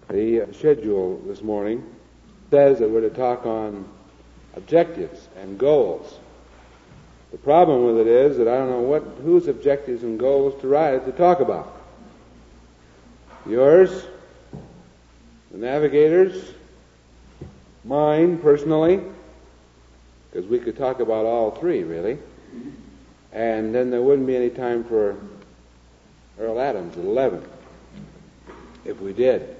The schedule this morning says that we're to talk on objectives and goals. The problem with it is that I don't know whose objectives and goals to talk about. Yours, the navigators, mine personally, because we could talk about all three really, and then there wouldn't be any time for Earl Adams at 11 if we did.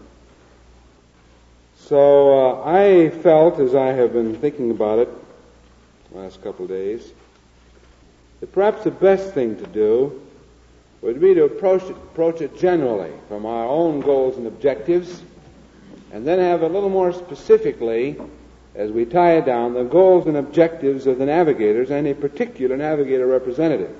So I felt, as I have been thinking about it the last couple of days, that perhaps the best thing to do would be to approach it generally from our own goals and objectives, and then have a little more specifically, as we tie it down, the goals and objectives of the navigators and a particular navigator representative.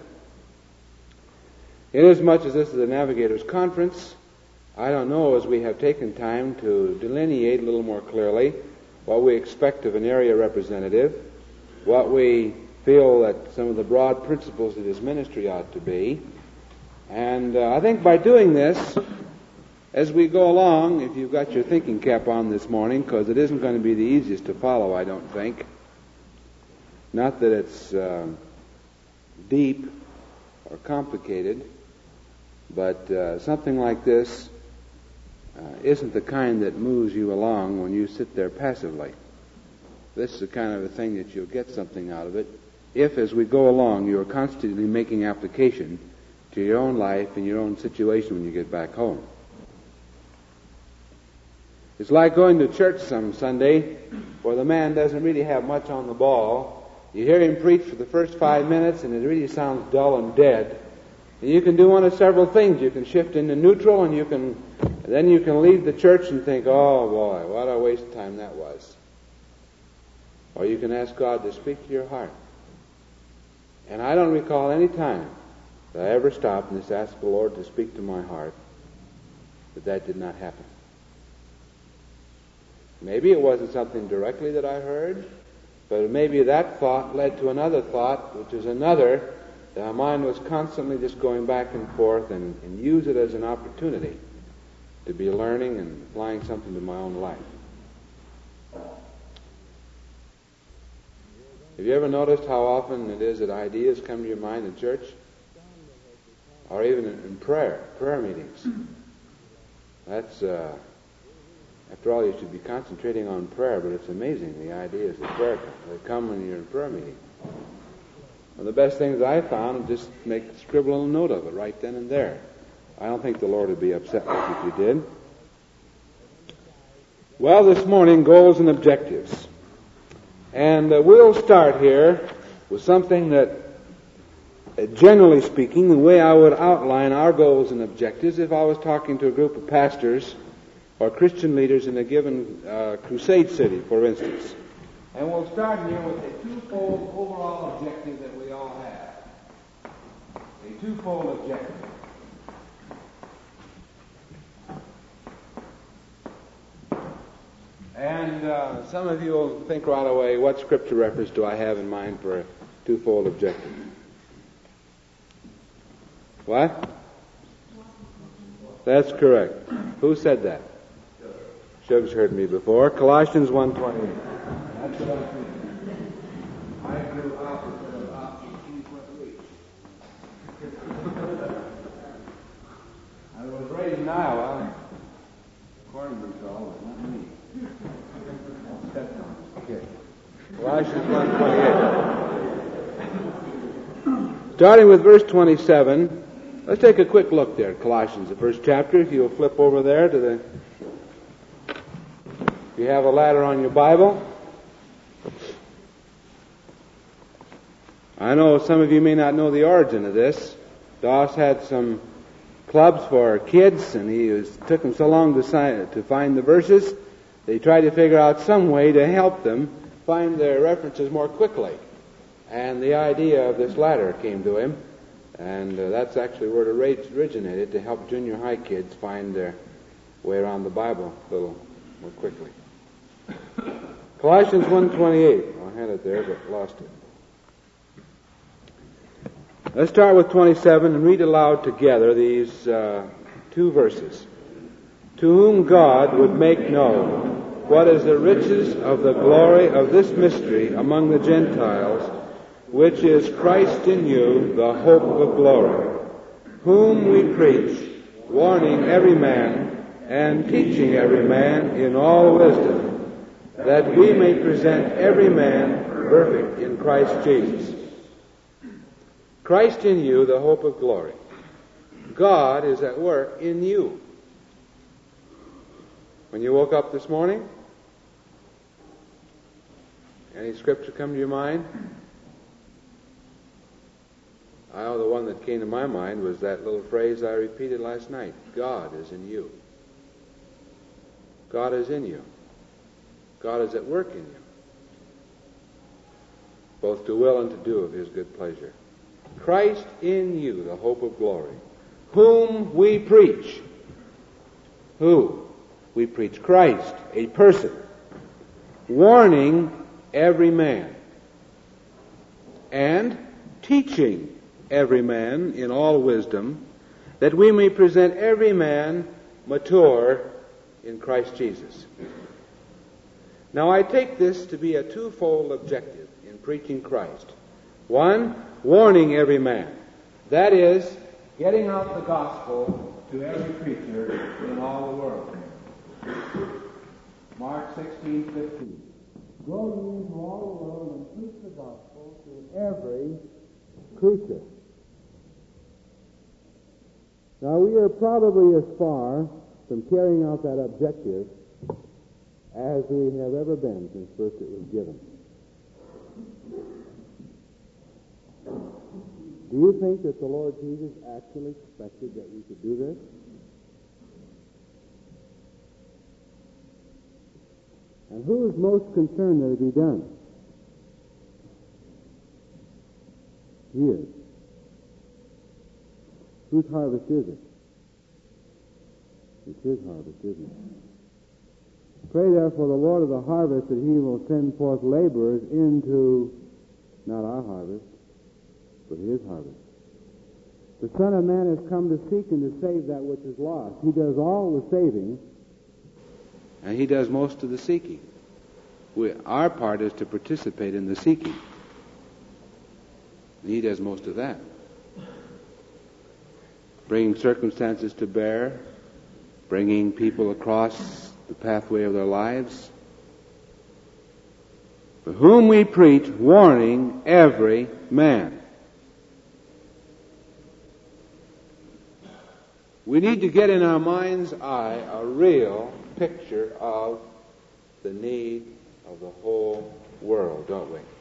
Inasmuch as this is a navigators conference, I don't know, as we have taken time to delineate a little more clearly what we expect of an area representative, what we feel that some of the broad principles of his ministry ought to be. And I think by doing this, as we go along, if you've got your thinking cap on this morning, because it isn't going to be the easiest to follow, I don't think. Not that it's deep or complicated, but something like this isn't the kind that moves you along when you sit there passively. This is the kind of a thing that you'll get something out of it if, as we go along, you're constantly making application to your own life and your own situation when you get back home. It's like going to church some Sunday where the man doesn't really have much on the ball. You hear him preach for the first 5 minutes and it really sounds dull and dead. And you can do one of several things. You can shift into neutral and then you can leave the church and think, oh boy, what a waste of time that was. Or you can ask God to speak to your heart. And I don't recall any time that I ever stopped and just asked the Lord to speak to my heart, but that did not happen. Maybe it wasn't something directly that I heard, but maybe that thought led to another thought, which is another. My mind was constantly just going back and forth and use it as an opportunity to be learning and applying something to my own life. Have you ever noticed how often it is that ideas come to your mind in church? Or even in prayer meetings? That's, after all, you should be concentrating on prayer, but it's amazing the ideas of prayer that come when you're in prayer meeting. One of the best things I found is just scribble a little note of it right then and there. I don't think the Lord would be upset with you if you did. Well, this morning, goals and objectives. And we'll start here with something that, generally speaking, the way I would outline our goals and objectives if I was talking to a group of pastors or Christian leaders in a given crusade city, for instance. And we'll start here with a twofold overall objective that we all have. A twofold objective. And some of you will think right away, what scripture reference do I have in mind for a twofold objective? What? That's correct. Who said that? Shug's heard me before. Colossians 1:28. That's what I'm thinking. I grew opposite of opposite I was raised in Iowa. According to Saul, but not me. Okay. Colossians 1:28. Starting with verse 27, let's take a quick look there at Colossians, the first chapter. If you'll flip over there if you have a ladder on your Bible. I know some of you may not know the origin of this. Doss had some clubs for kids, and he took them so long to find the verses. They tried to figure out some way to help them find their references more quickly. And the idea of this ladder came to him, and that's actually where it originated, to help junior high kids find their way around the Bible a little more quickly. Colossians 1:28. I had it there, but lost it. Let's start with 27 and read aloud together these two verses. to whom God would make known what is the riches of the glory of this mystery among the Gentiles, which is Christ in you, the hope of glory, whom we preach, warning every man and teaching every man in all wisdom, that we may present every man perfect in Christ Jesus. Christ in you, the hope of glory. God is at work in you. When you woke up this morning, any scripture come to your mind? The one that came to my mind was that little phrase I repeated last night. God is in you. God is in you. God is at work in you, both to will and to do of his good pleasure. Christ in you, the hope of glory, whom we preach. Who? We preach Christ, a person, warning every man and teaching every man in all wisdom, that we may present every man mature in Christ Jesus. Now I take this to be a twofold objective in preaching Christ. One, warning every man. That is, getting out the gospel to every creature in all the world. Mark 16:15. Go ye into all the world and preach the gospel to every creature. Now we are probably as far from carrying out that objective as we have ever been since first it was given. Do you think that the Lord Jesus actually expected that we could do this? And who is most concerned that it be done? He is. Whose harvest is it? It's his harvest, isn't it? Pray therefore the Lord of the harvest that he will send forth laborers into, not our harvest, but his harvest. The Son of Man has come to seek and to save that which is lost. He does all the saving, and he does most of the seeking. Our part is to participate in the seeking. He does most of that. Bringing circumstances to bear, bringing people across the pathway of their lives. For whom we preach, warning every man. We need to get in our mind's eye a real picture of the need of the whole world, don't we?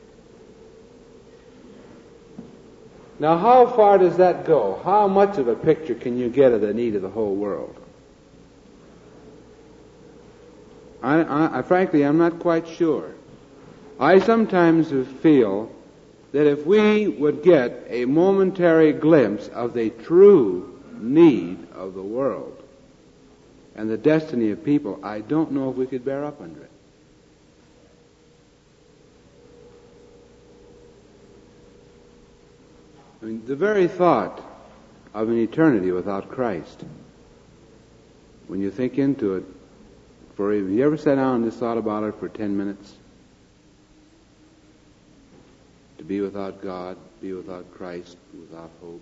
Now, how far does that go? How much of a picture can you get of the need of the whole world? Frankly, I'm not quite sure. I sometimes feel that if we would get a momentary glimpse of the true need of the world and the destiny of people, I don't know if we could bear up under it. I mean, the very thought of an eternity without Christ, when you think into it, have you ever sat down and just thought about it for 10 minutes? To be without God, be without Christ, be without hope.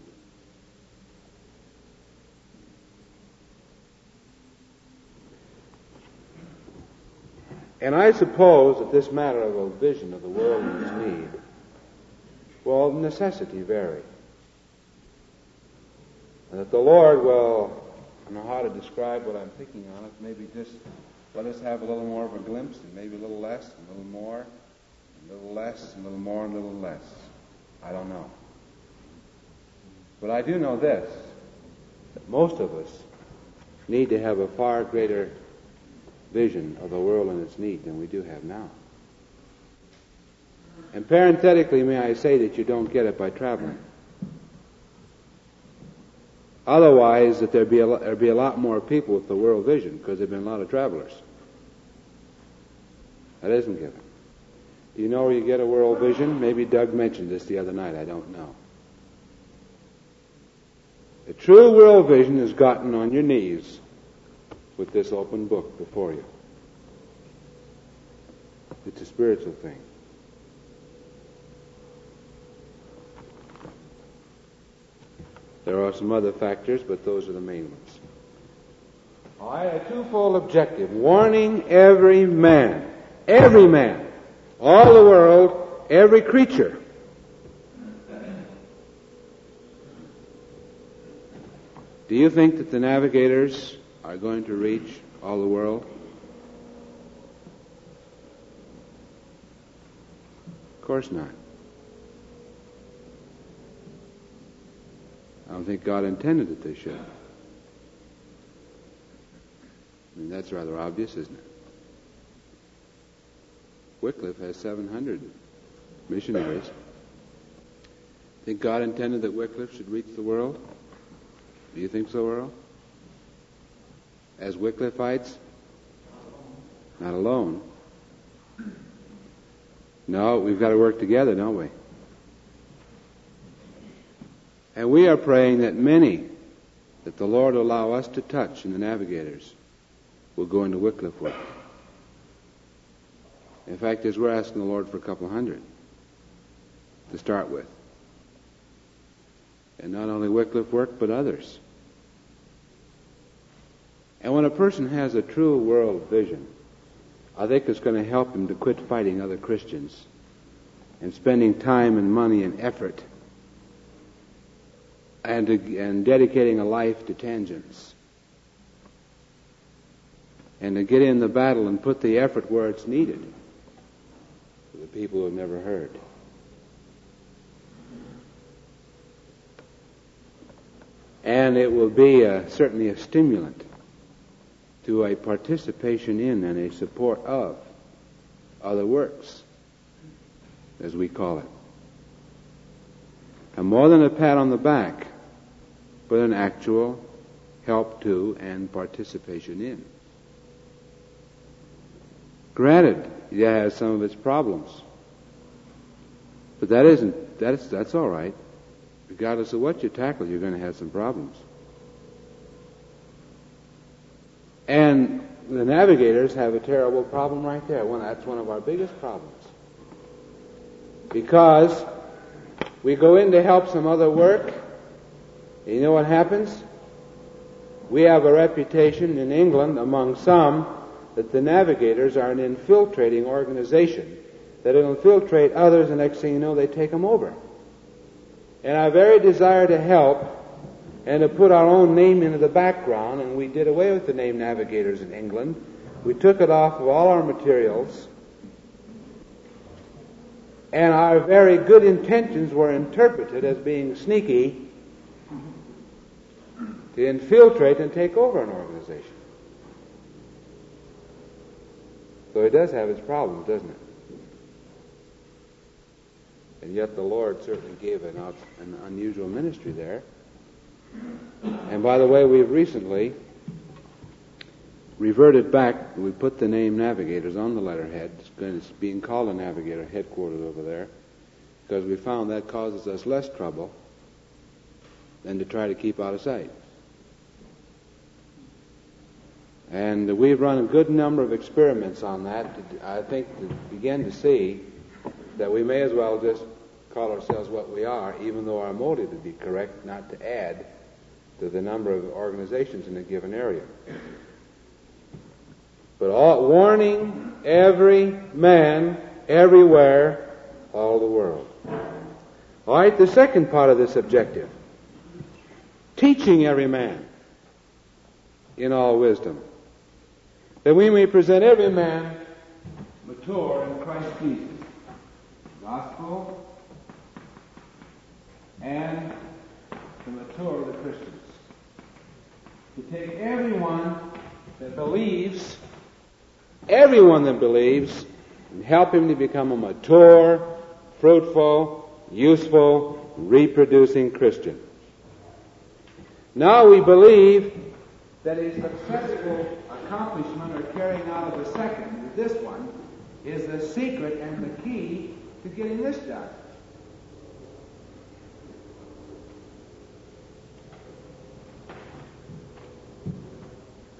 And I suppose that this matter of a vision of the world and its need will necessity vary. And that the Lord will, I don't know how to describe what I'm thinking on it, maybe just let us have a little more of a glimpse, and maybe a little less, and a little more, and a little less, and a little more, and a little less. I don't know. But I do know this, that most of us need to have a far greater vision of the world and its need than we do have now. And parenthetically, may I say that you don't get it by traveling. Otherwise, that there'd be a lot more people with the world vision, because there've been a lot of travelers. That isn't given. Do you know where you get a world vision? Maybe Doug mentioned this the other night. I don't know. The true world vision is gotten on your knees with this open book before you. It's a spiritual thing. There are some other factors, but those are the main ones. All right, a twofold objective: warning every man, all the world, every creature. Do you think that the navigators are going to reach all the world? Of course not. I don't think God intended that they should. I mean, that's rather obvious, isn't it? Wycliffe has 700 missionaries. Think God intended that Wycliffe should reach the world? Do you think so, Earl? As Wycliffites? Not alone. No, we've got to work together, don't we? And we are praying that many that the Lord will allow us to touch in the navigators will go into Wycliffe work. In fact, as we're asking the Lord for a couple hundred to start with. And not only Wycliffe work, but others. And when a person has a true world vision, I think it's going to help him to quit fighting other Christians and spending time and money and effort and dedicating a life to tangents. And to get in the battle and put the effort where it's needed for the people who have never heard. And it will be certainly a stimulant to a participation in and a support of other works, as we call it. And more than a pat on the back, but an actual help to and participation in. Granted, it has some of its problems, but that's all right. Regardless of what you tackle, you're going to have some problems. And the navigators have a terrible problem right there. That's one of our biggest problems. Because we go in to help some other work, and you know what happens? We have a reputation in England among some that the navigators are an infiltrating organization that will infiltrate others, and next thing you know, they take them over. And our very desire to help and to put our own name into the background, and we did away with the name navigators in England. We took it off of all our materials, and our very good intentions were interpreted as being sneaky to infiltrate and take over an organization. So it does have its problems, doesn't it? And yet the Lord certainly gave an unusual ministry there. And by the way, we've recently reverted back. We put the name Navigators on the letterhead. It's being called a Navigator headquarters over there because we found that causes us less trouble than to try to keep out of sight. And we've run a good number of experiments on that, I think, to begin to see that we may as well just call ourselves what we are, even though our motive would be correct, not to add to the number of organizations in a given area. But warning every man, everywhere, all the world. All right, the second part of this objective. Teaching every man in all wisdom, that we may present every man mature in Christ Jesus. Gospel and to mature the Christians. To take everyone that believes, and help him to become a mature, fruitful, useful, reproducing Christian. Now we believe that a successful accomplishment or carrying out of the second, this one, is the secret and the key to getting this done.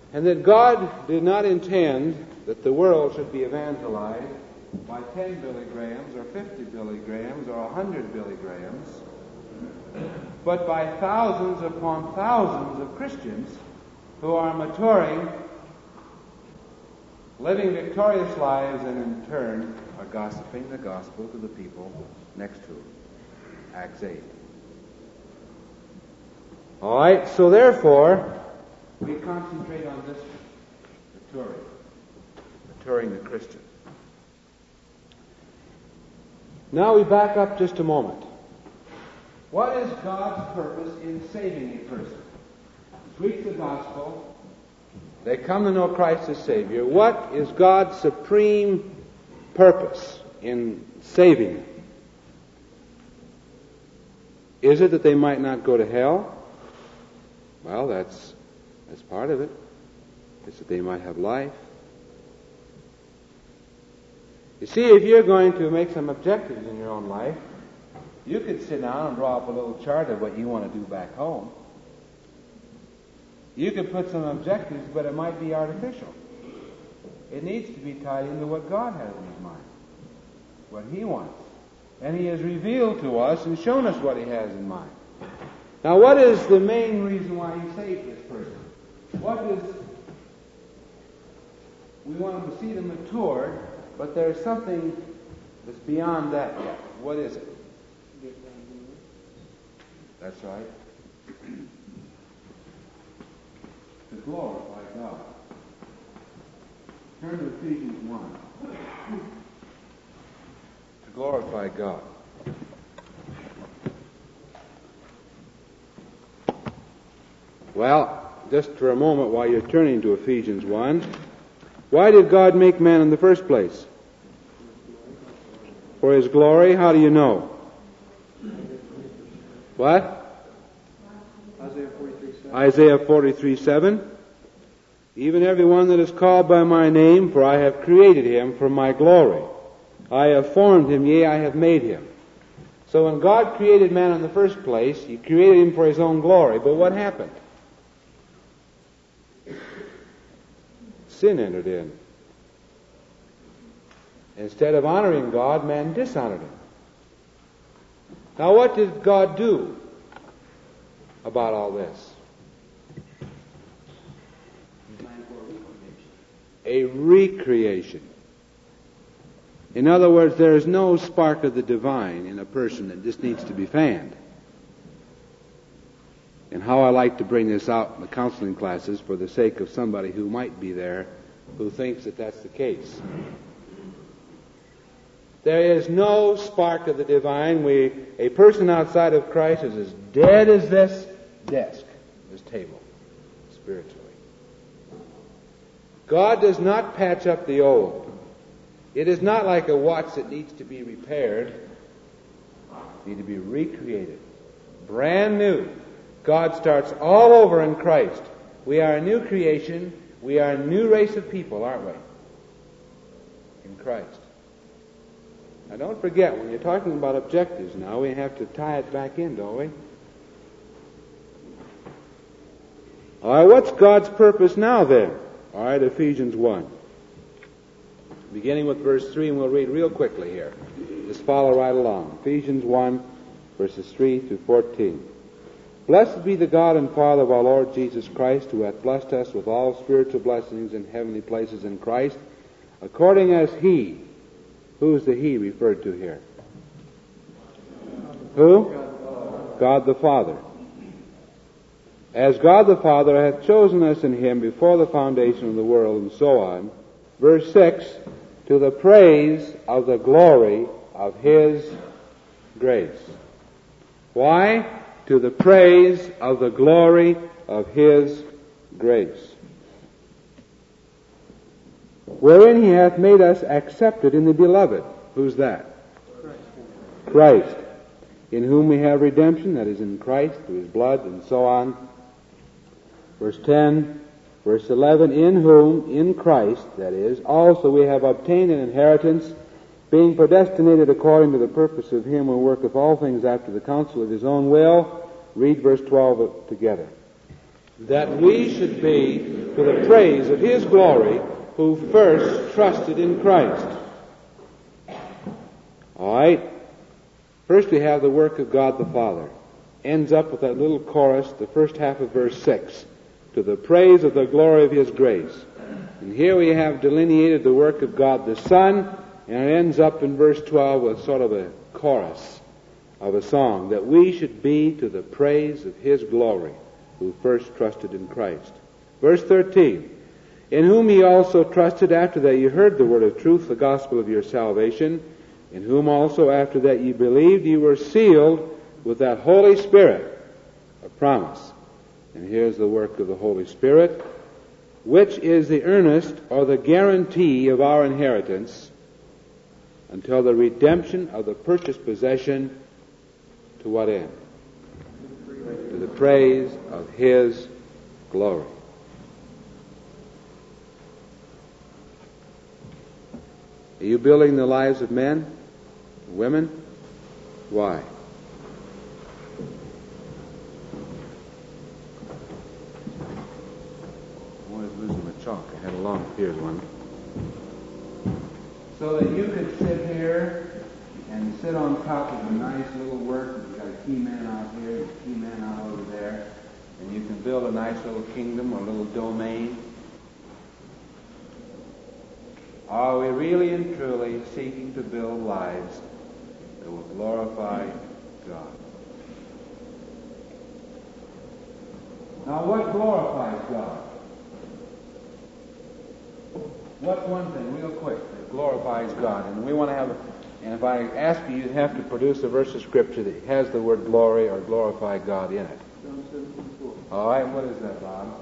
And that God did not intend that the world should be evangelized by 10 Billy Grahams or 50 Billy Grahams or 100 Billy Grahams, but by thousands upon thousands of Christians who are maturing, living victorious lives, and in turn are gossiping the gospel to the people next to them. Acts 8. All right, so therefore, we concentrate on this one, maturing the Christian. Now we back up just a moment. What is God's purpose in saving a person? Preach the gospel. They come to know Christ as Savior. What is God's supreme purpose in saving them? Is it that they might not go to hell? Well, that's part of it. It's that they might have life. You see, if you're going to make some objectives in your own life, you could sit down and draw up a little chart of what you want to do back home. You could put some objectives, but it might be artificial. It needs to be tied into what God has in His mind, what He wants. And He has revealed to us and shown us what He has in mind. Now, what is the main reason why He saved this person? We want them to see them matured, but there's something that's beyond that yet. What is it? That's right. To glorify God. Turn to Ephesians 1. To glorify God. Well, just for a moment while you're turning to Ephesians 1, why did God make man in the first place? For His glory? How do you know? What? Isaiah 43:7. Even everyone that is called by my name, for I have created him for my glory. I have formed him, yea, I have made him. So when God created man in the first place, He created him for His own glory. But what happened? Sin entered in. Instead of honoring God, man dishonored Him. Now what did God do about all this? A recreation. In other words, there is no spark of the divine in a person that just needs to be fanned. And how I like to bring this out in the counseling classes for the sake of somebody who might be there who thinks that that's the case. There is no spark of the divine. A person outside of Christ is as dead as this desk, this table, spiritually. God does not patch up the old. It is not like a watch that needs to be repaired. It needs to be recreated. Brand new. God starts all over in Christ. We are a new creation. We are a new race of people, aren't we? In Christ. Now don't forget, when you're talking about objectives now, we have to tie it back in, don't we? All right, what's God's purpose now then? All right, Ephesians 1. Beginning with verse 3, and we'll read real quickly here. Just follow right along. Ephesians 1, verses 3 through 14. Blessed be the God and Father of our Lord Jesus Christ, who hath blessed us with all spiritual blessings in heavenly places in Christ, according as He, who's the He referred to here? Who? God the Father. As God the Father hath chosen us in Him before the foundation of the world, and so on. Verse 6, to the praise of the glory of His grace. Why? To the praise of the glory of His grace. Wherein He hath made us accepted in the Beloved. Who's that? Christ. In whom we have redemption, that is in Christ, through His blood, and so on. Verse 10, verse 11, in whom, in Christ, that is, also we have obtained an inheritance, being predestinated according to the purpose of Him who worketh all things after the counsel of His own will. Read verse 12 together. that we should be to the praise of His glory who first trusted in Christ. All right. First we have the work of God the Father. Ends up with that little chorus, the first half of verse 6, to the praise of the glory of His grace. And here we have delineated the work of God the Son, and it ends up in verse 12 with sort of a chorus of a song, that we should be to the praise of His glory, who first trusted in Christ. Verse 13, in whom ye also trusted after that ye heard the word of truth, the gospel of your salvation, in whom also after that ye believed ye were sealed with that Holy Spirit, a promise. And here's the work of the Holy Spirit, which is the earnest or the guarantee of our inheritance until the redemption of the purchased possession, to what end? To the praise of His glory. Are you building the lives of men, women? Why? I'm always losing my chalk. I had a long, here's one. So that you could sit here and sit on top of a nice little work. You've got a key man out here, a key man out over there, and you can build a nice little kingdom or a little domain. Are we really and truly seeking to build lives that will glorify God? Now, what glorifies God? What's one thing, real quick, that glorifies God? And we want to have, and if I ask you, you have to produce a verse of Scripture that has the word glory or glorify God in it. John 17:4. All right, what is that, Bob?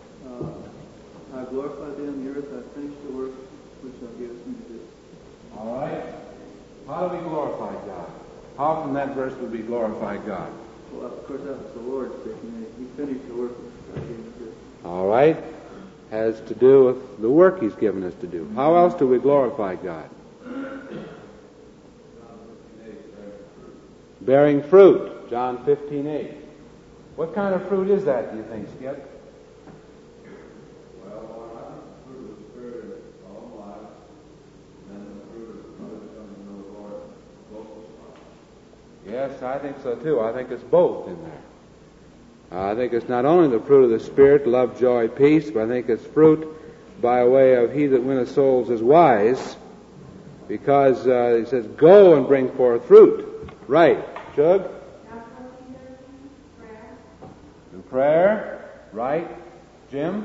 I glorify thee on the earth, I finish the work which thou gavest me to do. All right. How do we glorify God? How from that verse would we glorify God? Well, of course, that was the Lord's taking. He finished the work which thou gavest me to do. All right. Has to do with the work He's given us to do. How else do we glorify God? Bearing fruit. John 15:8. What kind of fruit is that, do you think, Skip? Yes, I think so too. I think it's both in there. I think it's not only the fruit of the Spirit, love, joy, peace, but I think it's fruit by way of he that winneth souls is wise, because he says, go and bring forth fruit. Right. Shug? And prayer. Right. Jim?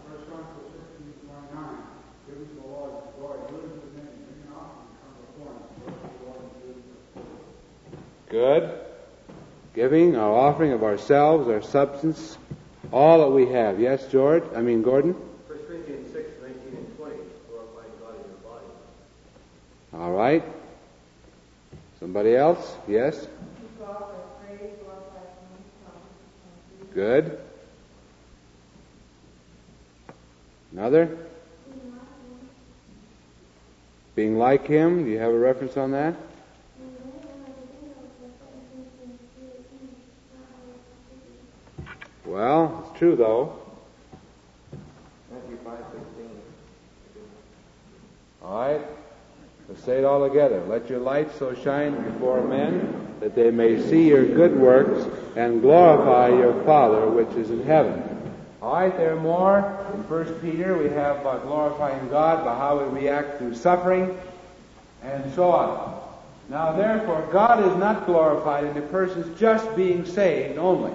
Good. Giving, our offering of ourselves, our substance, all that we have. Yes, Gordon? 1 Corinthians 6:19 and 20, glorifying God in your body. All right. Somebody else? Yes? Good. Another? Being like Him. Do you have a reference on that? Well, it's true though. Matthew 5:16. All right. Let's say it all together. Let your light so shine before men that they may see your good works and glorify your Father which is in heaven. All right, there are more. In 1 Peter we have about glorifying God by how we react through suffering and so on. Now therefore, God is not glorified in a person's just being saved only.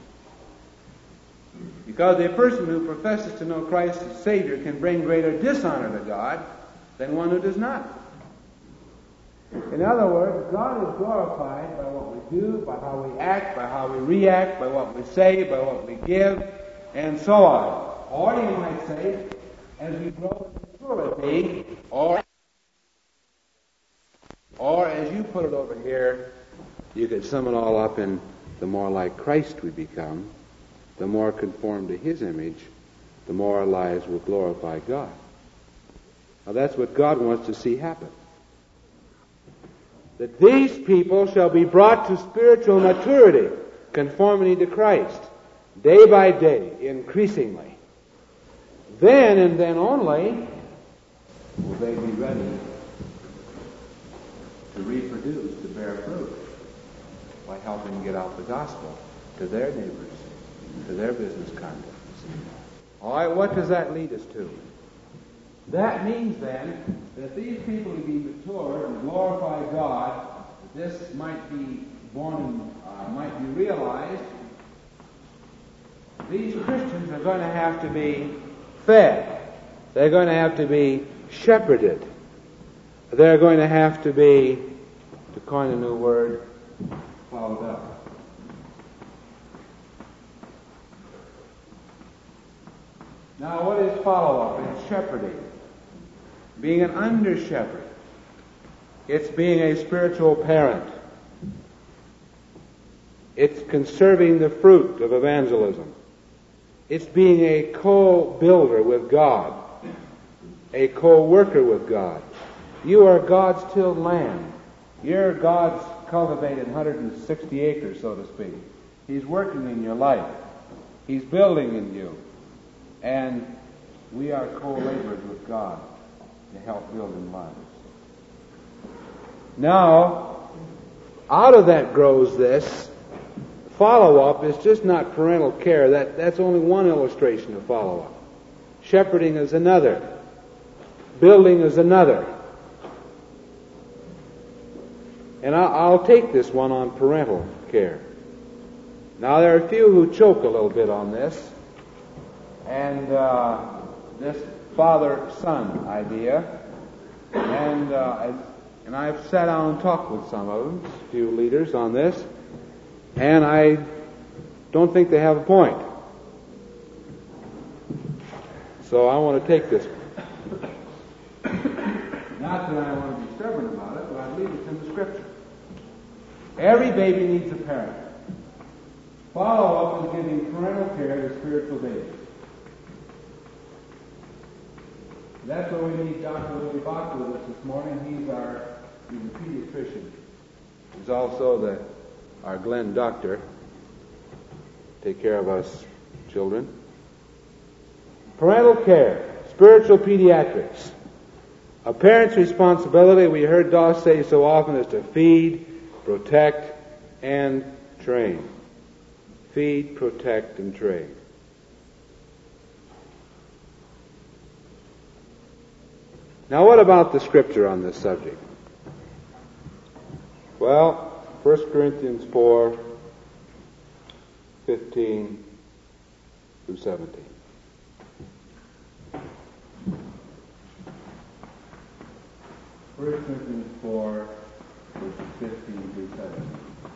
Because a person who professes to know Christ as Savior can bring greater dishonor to God than one who does not. In other words, God is glorified by what we do, by how we act, by how we react, by what we say, by what we give, and so on. Or you might say, as we grow in maturity, or as you put it over here, you could sum it all up in the more like Christ we become, the more conformed to His image, the more our lives will glorify God. Now that's what God wants to see happen. That these people shall be brought to spiritual maturity, conformity to Christ. day by day, increasingly. Then and then only will they be ready to reproduce, to bear fruit, by helping get out the gospel to their neighbors, to their business contacts. All right, what does that lead us to? That means then that these people to be mature and glorify God, this might be born and might be realized. These Christians are going to have to be fed. They're going to have to be shepherded. They're going to have to be, to coin a new word, followed up. Now, what is follow-up? It's shepherding. Being an under-shepherd. It's being a spiritual parent. It's conserving the fruit of evangelism. It's being a co-builder with God, a co-worker with God. You are God's tilled land. You're God's cultivated 160 acres, so to speak. He's working in your life. He's building in you. And we are co-laborers with God to help build in lives. Now, out of that grows this. Follow-up is just not parental care. That's only one illustration of follow-up. Shepherding is another. Building is another. And I'll take this one on parental care. Now, there are a few who choke a little bit on this. And this father-son idea. And I've sat down and talked with some of them, a few leaders on this. And I don't think they have a point. So I want to take this. Not that I want to be stubborn about it, but I believe it's in the Scripture. Every baby needs a parent. Follow up is giving parental care to spiritual babies. That's why we need Dr. Willie Bach with us this morning. He's a pediatrician. He's also our Glenn doctor. Take care of us children. Parental care, spiritual pediatrics. A parent's responsibility, we heard Doss say so often, is to feed, protect, and train. Feed, protect, and train. Now, what about the Scripture on this subject? Well, 1 Corinthians 4, 15 through 17. First Corinthians 4, verses 15 through 17.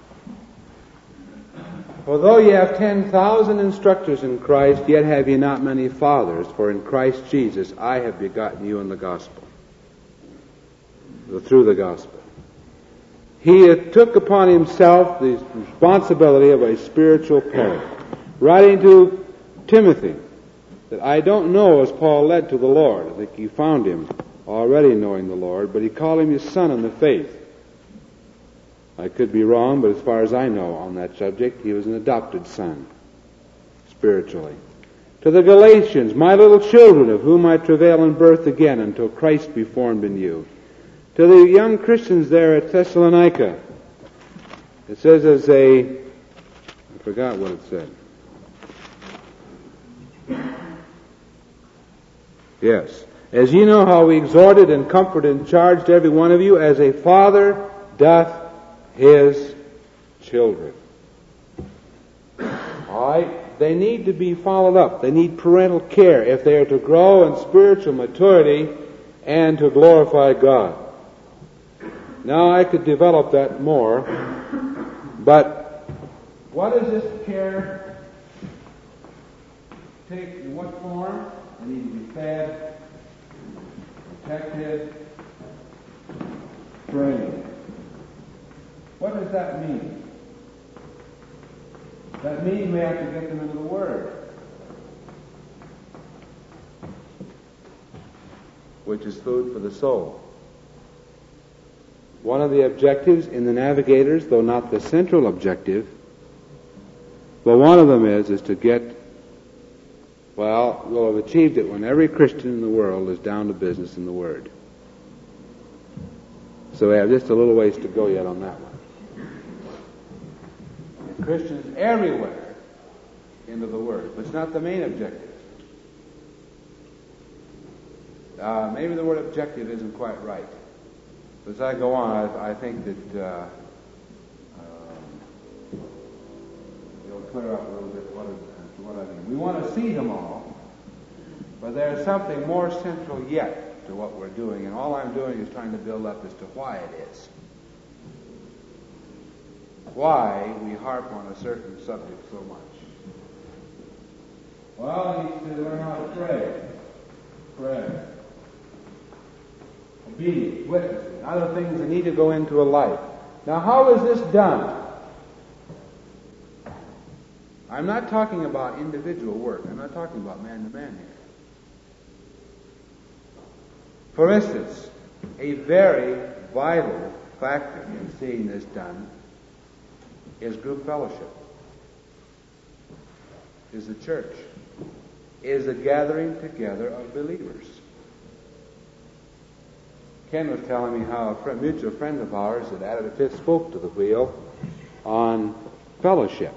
For though ye have 10,000 instructors in Christ, yet have ye not many fathers, for in Christ Jesus I have begotten you in the gospel. Through the gospel. He took upon himself the responsibility of a spiritual parent, writing to Timothy that I don't know as Paul led to the Lord. I think he found him already knowing the Lord, but he called him his son in the faith. I could be wrong, but as far as I know on that subject, he was an adopted son, spiritually. To the Galatians, my little children, of whom I travail in birth again until Christ be formed in you. To the young Christians there at Thessalonica, it says I forgot what it said. Yes. As ye know how we exhorted and comforted and charged every one of you as a father doth his children. All right? They need to be followed up. They need parental care if they are to grow in spiritual maturity and to glorify God. Now, I could develop that more, but what does this care take? In what form? They need to be fed, protected, trained. What does that mean? That means we have to get them into the Word, which is food for the soul. One of the objectives in the Navigators, though not the central objective, But one of them is to get, well, we'll have achieved it when every Christian in the world is down to business in the Word. So we have just a little ways to go yet on that one. And Christians everywhere into the Word, but it's not the main objective. Maybe the word objective isn't quite right. But as I go on, I think that it'll clear up a little bit what I mean. We want to see them all, but there's something more central yet to what we're doing, and all I'm doing is trying to build up as to why it is. Why we harp on a certain subject so much. Well, you need to learn how to pray. Prayer. Obedience, witnessing, other things that need to go into a life. Now, how is this done? I'm not talking about individual work. I'm not talking about man-to-man here. For instance, a very vital factor in seeing this done is group fellowship, is the church, is the gathering together of believers. Ken was telling me how a mutual friend of ours had added a fifth spoke to the wheel on fellowship.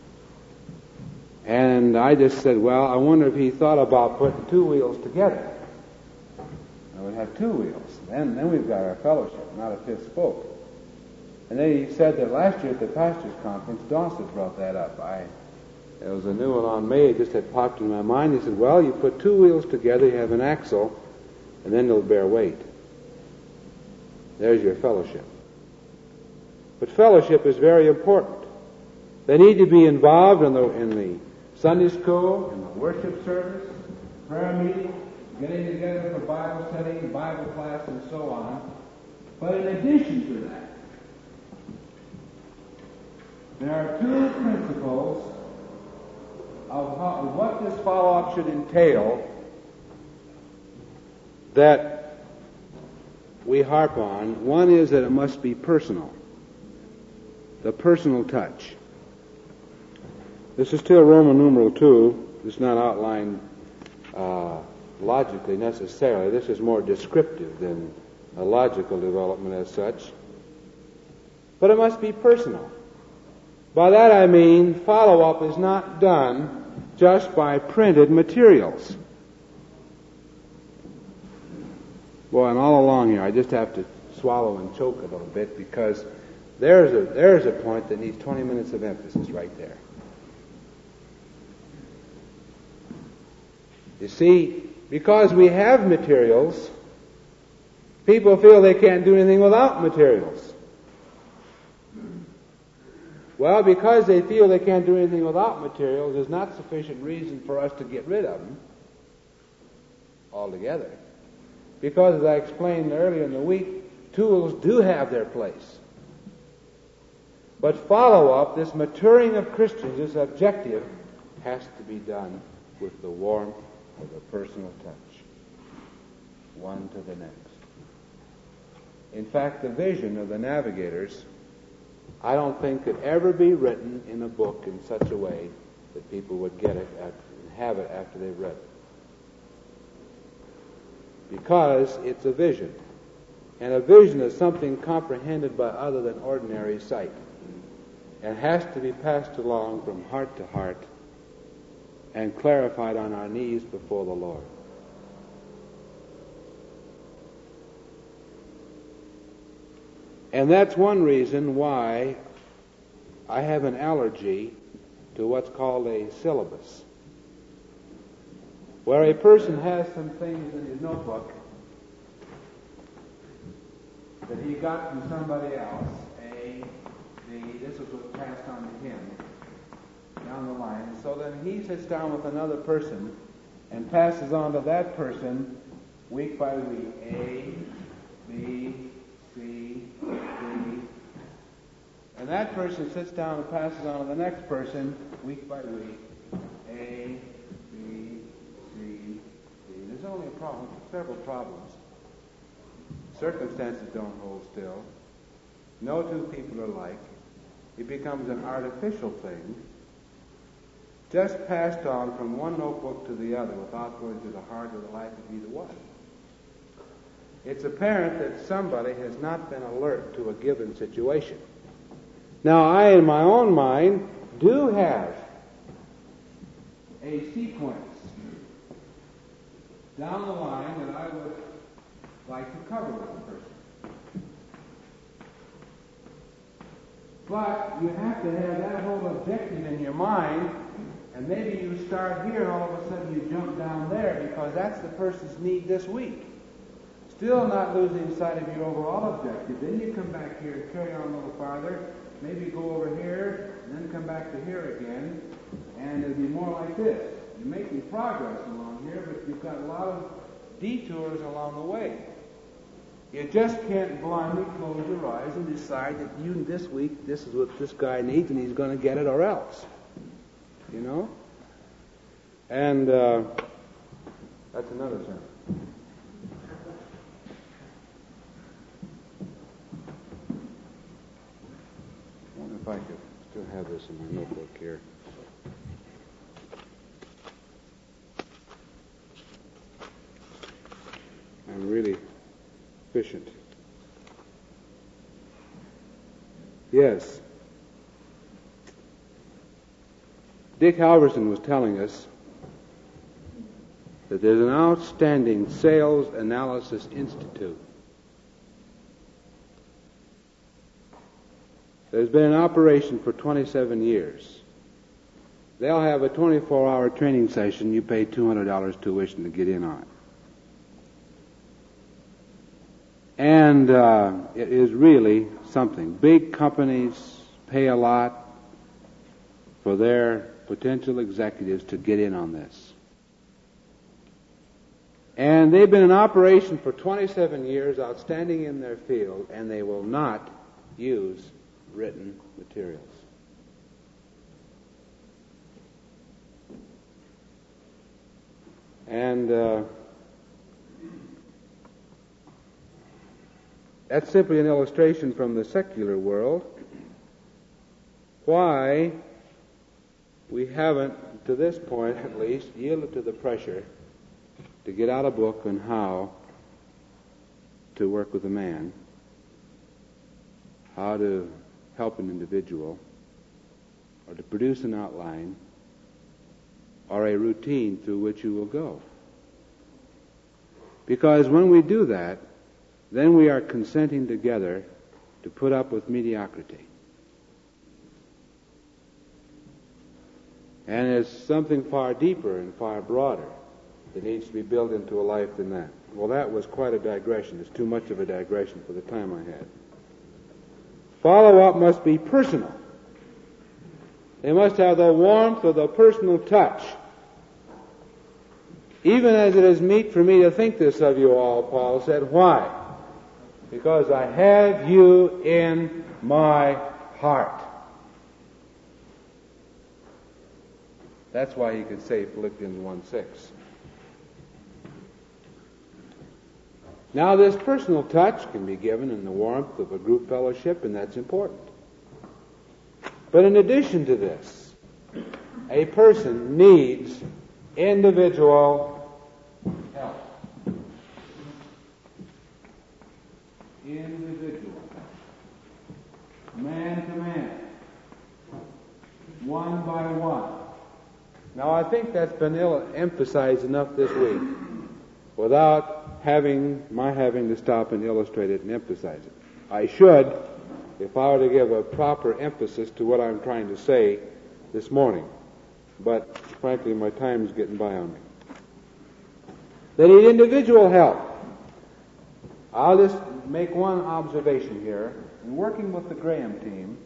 And I just said, well, I wonder if he thought about putting two wheels together. I would have two wheels. Then we've got our fellowship, not a fifth spoke. And then he said that last year at the pastors' conference, Dawson brought that up. There was a new one on May, it just had popped in my mind. He said, well, you put two wheels together, you have an axle, and then they'll bear weight. There's your fellowship. But fellowship is very important. They need to be involved in the Sunday school, in the worship service, prayer meeting, getting together for Bible study, Bible class, and so on. But in addition to that, there are two principles of what this follow-up should entail that we harp on. One is that it must be personal. The personal touch. This is still Roman numeral 2. It's not outlined logically necessarily. This is more descriptive than a logical development as such. But it must be personal. By that I mean follow-up is not done just by printed materials. Boy, and all along here, I just have to swallow and choke a little bit because there's a point that needs 20 minutes of emphasis right there. You see, because we have materials, people feel they can't do anything without materials. Well, because they feel they can't do anything without materials is not sufficient reason for us to get rid of them altogether. Because, as I explained earlier in the week, tools do have their place. But follow-up, this maturing of Christians, this objective, has to be done with the warmth of a personal touch, one to the next. In fact, the vision of the navigators, I don't think could ever be written in a book in such a way that people would get it and have it after they've read it. Because it's a vision. And a vision is something comprehended by other than ordinary sight. It has to be passed along from heart to heart and clarified on our knees before the Lord. And that's one reason why I have an allergy to what's called a syllabus, where a person has some things in his notebook that he got from somebody else, A, B, this is what passed on to him down the line. And so then he sits down with another person and passes on to that person week by week, A, B, C, D. And that person sits down and passes on to the next person week by week, A, B, C, D. There's only a problem, several problems. Circumstances don't hold still. No two people are alike. It becomes an artificial thing. just passed on from one notebook to the other without going to the heart or the life of either one. It's apparent that somebody has not been alert to a given situation. Now, I, in my own mind, do have a sequence down the line that I would like to cover with a person. But you have to have that whole objective in your mind, and maybe you start here and all of a sudden you jump down there because that's the person's need this week. Still not losing sight of your overall objective. Then you come back here and carry on a little farther, maybe go over here, and then come back to here again, and it'll be more like this. You're making progress along here, but you've got a lot of detours along the way. You just can't blindly close your eyes and decide that you this week, this is what this guy needs and he's going to get it or else. You know? And that's another sermon. I wonder if I could still have this in my notebook here. I'm really efficient. Yes. Dick Halverson was telling us that there's an outstanding Sales Analysis Institute. There's been in operation for 27 years. They'll have a 24-hour training session. You pay $200 tuition to get in on it. And it is really something. Big companies pay a lot for their potential executives to get in on this. And they've been in operation for 27 years, outstanding in their field, and they will not use written materials. And that's simply an illustration from the secular world why we haven't, to this point at least, yielded to the pressure to get out a book on how to work with a man, how to help an individual, or to produce an outline or a routine through which you will go. Because when we do that, then we are consenting together to put up with mediocrity. And there's something far deeper and far broader that needs to be built into a life than that. Well, that was quite a digression. It's too much of a digression for the time I had. Follow-up must be personal. They must have the warmth of the personal touch. Even as it is meet for me to think this of you all, Paul said. Why? Because I have you in my heart. That's why he could say Philippians 1:6. Now, this personal touch can be given in the warmth of a group fellowship, and that's important. But in addition to this, a person needs individual help. Individual. Man to man. One by one. Now, I think that's been emphasized enough this week without my having to stop and illustrate it and emphasize it. I should, if I were to give a proper emphasis to what I'm trying to say this morning. But, frankly, my time is getting by on me. They need individual help. I'll just make one observation here. In working with the Graham team,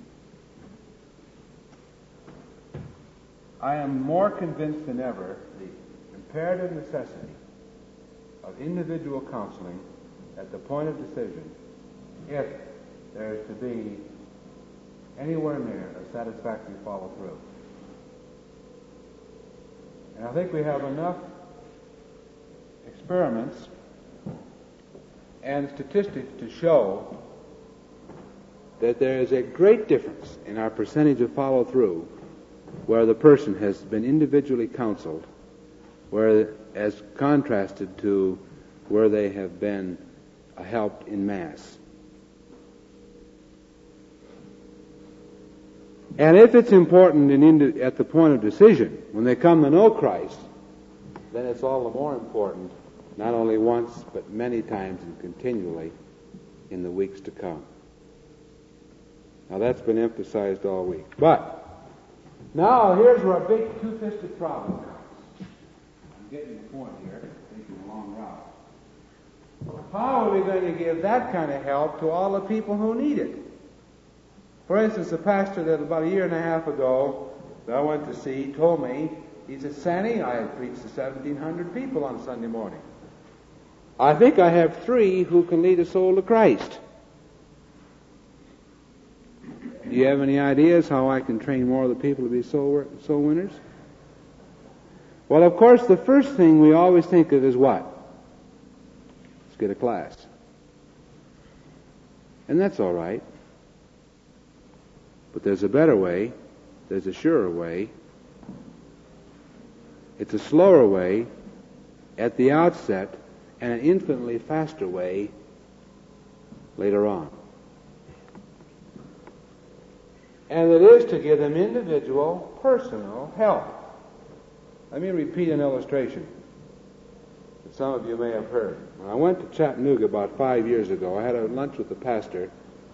I am more convinced than ever the imperative necessity of individual counseling at the point of decision if there is to be anywhere near a satisfactory follow-through. And I think we have enough experiments and statistics to show that there is a great difference in our percentage of follow-through where the person has been individually counseled, where as contrasted to where they have been helped in mass. And if it's important at the point of decision, when they come to know Christ, then it's all the more important, not only once, but many times and continually in the weeks to come. Now that's been emphasized all week. But now here's where a big two-fisted problem comes. I'm getting the point here, taking a long route. How are we going to give that kind of help to all the people who need it? For instance, the pastor that about a year and a half ago that I went to see told me, he said, Sandy, I had preached to 1,700 people on Sunday morning. I think I have 3 who can lead a soul to Christ. Do you have any ideas how I can train more of the people to be soul winners? Well, of course, the first thing we always think of is what? Let's get a class. And that's all right. But there's a better way. There's a surer way. It's a slower way at the outset and an infinitely faster way later on. And it is to give them individual, personal help. Let me repeat an illustration that some of you may have heard. When I went to Chattanooga about 5 years ago, I had a lunch with the pastor,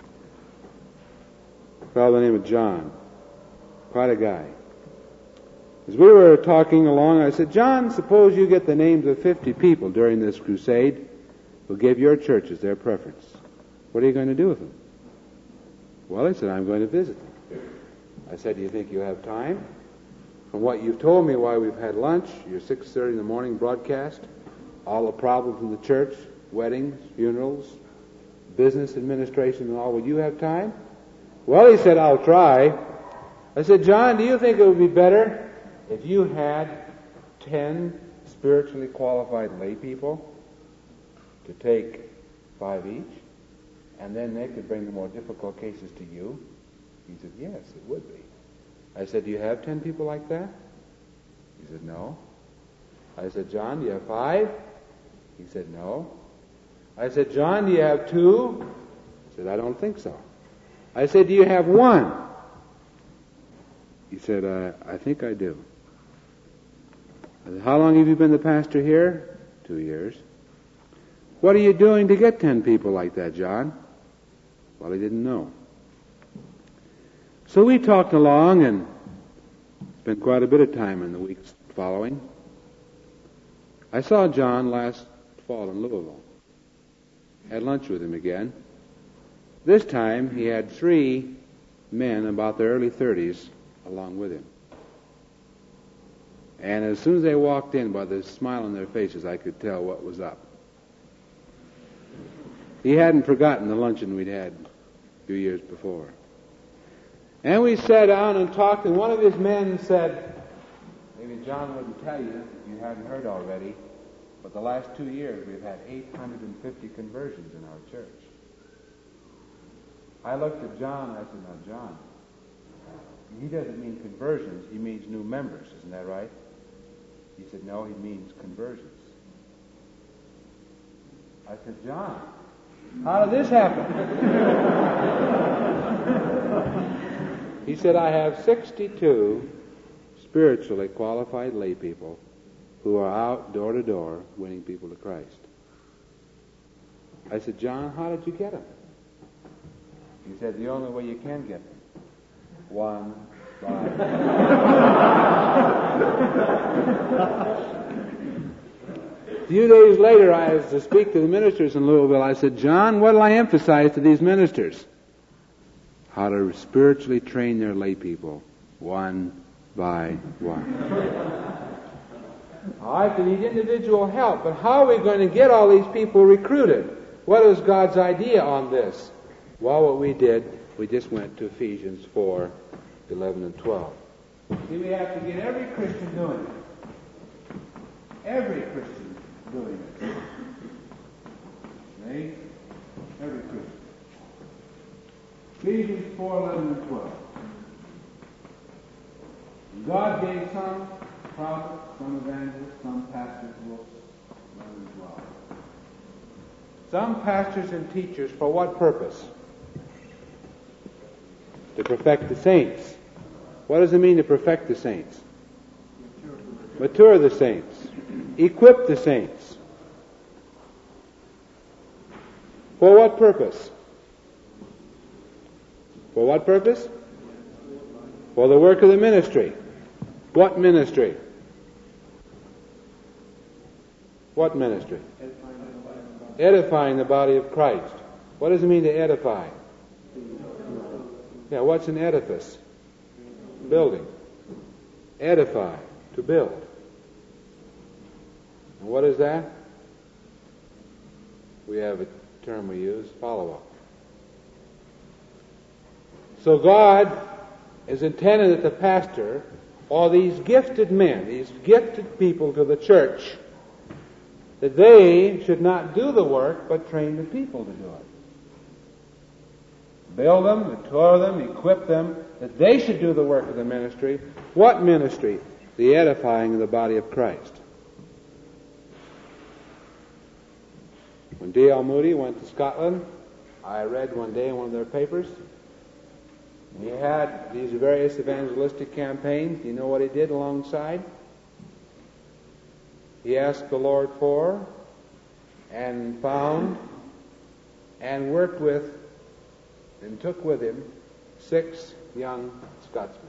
a fellow by the name of John. Quite a guy. As we were talking along, I said, John, suppose you get the names of 50 people during this crusade who give your churches their preference. What are you going to do with them? Well, he said, I'm going to visit them. I said, do you think you have time? From what you've told me while we've had lunch, your 6:30 in the morning broadcast, all the problems in the church, weddings, funerals, business administration and all, would you have time? Well, he said, I'll try. I said, John, do you think it would be better if you had 10 spiritually qualified lay people to take 5 each, and then they could bring the more difficult cases to you? He said, yes, it would be. I said, do you have 10 people like that? He said, no. I said, John, do you have 5? He said, no. I said, John, do you have 2? He said, I don't think so. I said, do you have 1? He said, I think I do. I said, how long have you been the pastor here? 2 years. What are you doing to get 10 people like that, John? Well, he didn't know. So we talked along and spent quite a bit of time in the weeks following. I saw John last fall in Louisville. Had lunch with him again. This time he had 3 men about their early 30s along with him. And as soon as they walked in, by the smile on their faces, I could tell what was up. He hadn't forgotten the luncheon we'd had a few years before. And we sat down and talked, and one of his men said, maybe John wouldn't tell you if you hadn't heard already, but the last 2 years we've had 850 conversions in our church. I looked at John and I said, now John, he doesn't mean conversions, he means new members, isn't that right? He said, no, he means conversions. I said, John, how did this happen? He said, I have 62 spiritually qualified lay people who are out door to door winning people to Christ. I said, John, how did you get them? He said, the only way you can get them. 1 by... A few days later, I was to speak to the ministers in Louisville. I said, John, what will I emphasize to these ministers? How to spiritually train their lay people, 1 by 1. I can need individual help, but how are we going to get all these people recruited? What is God's idea on this? Well, what we did, we just went to Ephesians 4, 11 and 12. See, we have to get every Christian doing it. Every Christian doing it. See? Every Christian. Ephesians 4, 11 and 12. God gave some prophets, some evangelists, some pastors, others as well. Some pastors and teachers, for what purpose? To perfect the saints. What does it mean to perfect the saints? Mature the saints. Equip the saints. For what purpose? For what purpose? For the work of the ministry. What ministry? What ministry? Edifying the body of Christ. What does it mean to edify? Yeah, what's an edifice? Building. Edify, to build. And what is that? We have a term we use, follow-up. So God is intended that the pastor, or these gifted men, these gifted people to the church, that they should not do the work, but train the people to do it. Build them, mature them, equip them, that they should do the work of the ministry. What ministry? The edifying of the body of Christ. When D.L. Moody went to Scotland, I read one day in one of their papers, he had these various evangelistic campaigns. Do you know what he did alongside? He asked the Lord for, and found, and worked with, and took with him 6 young Scotsmen,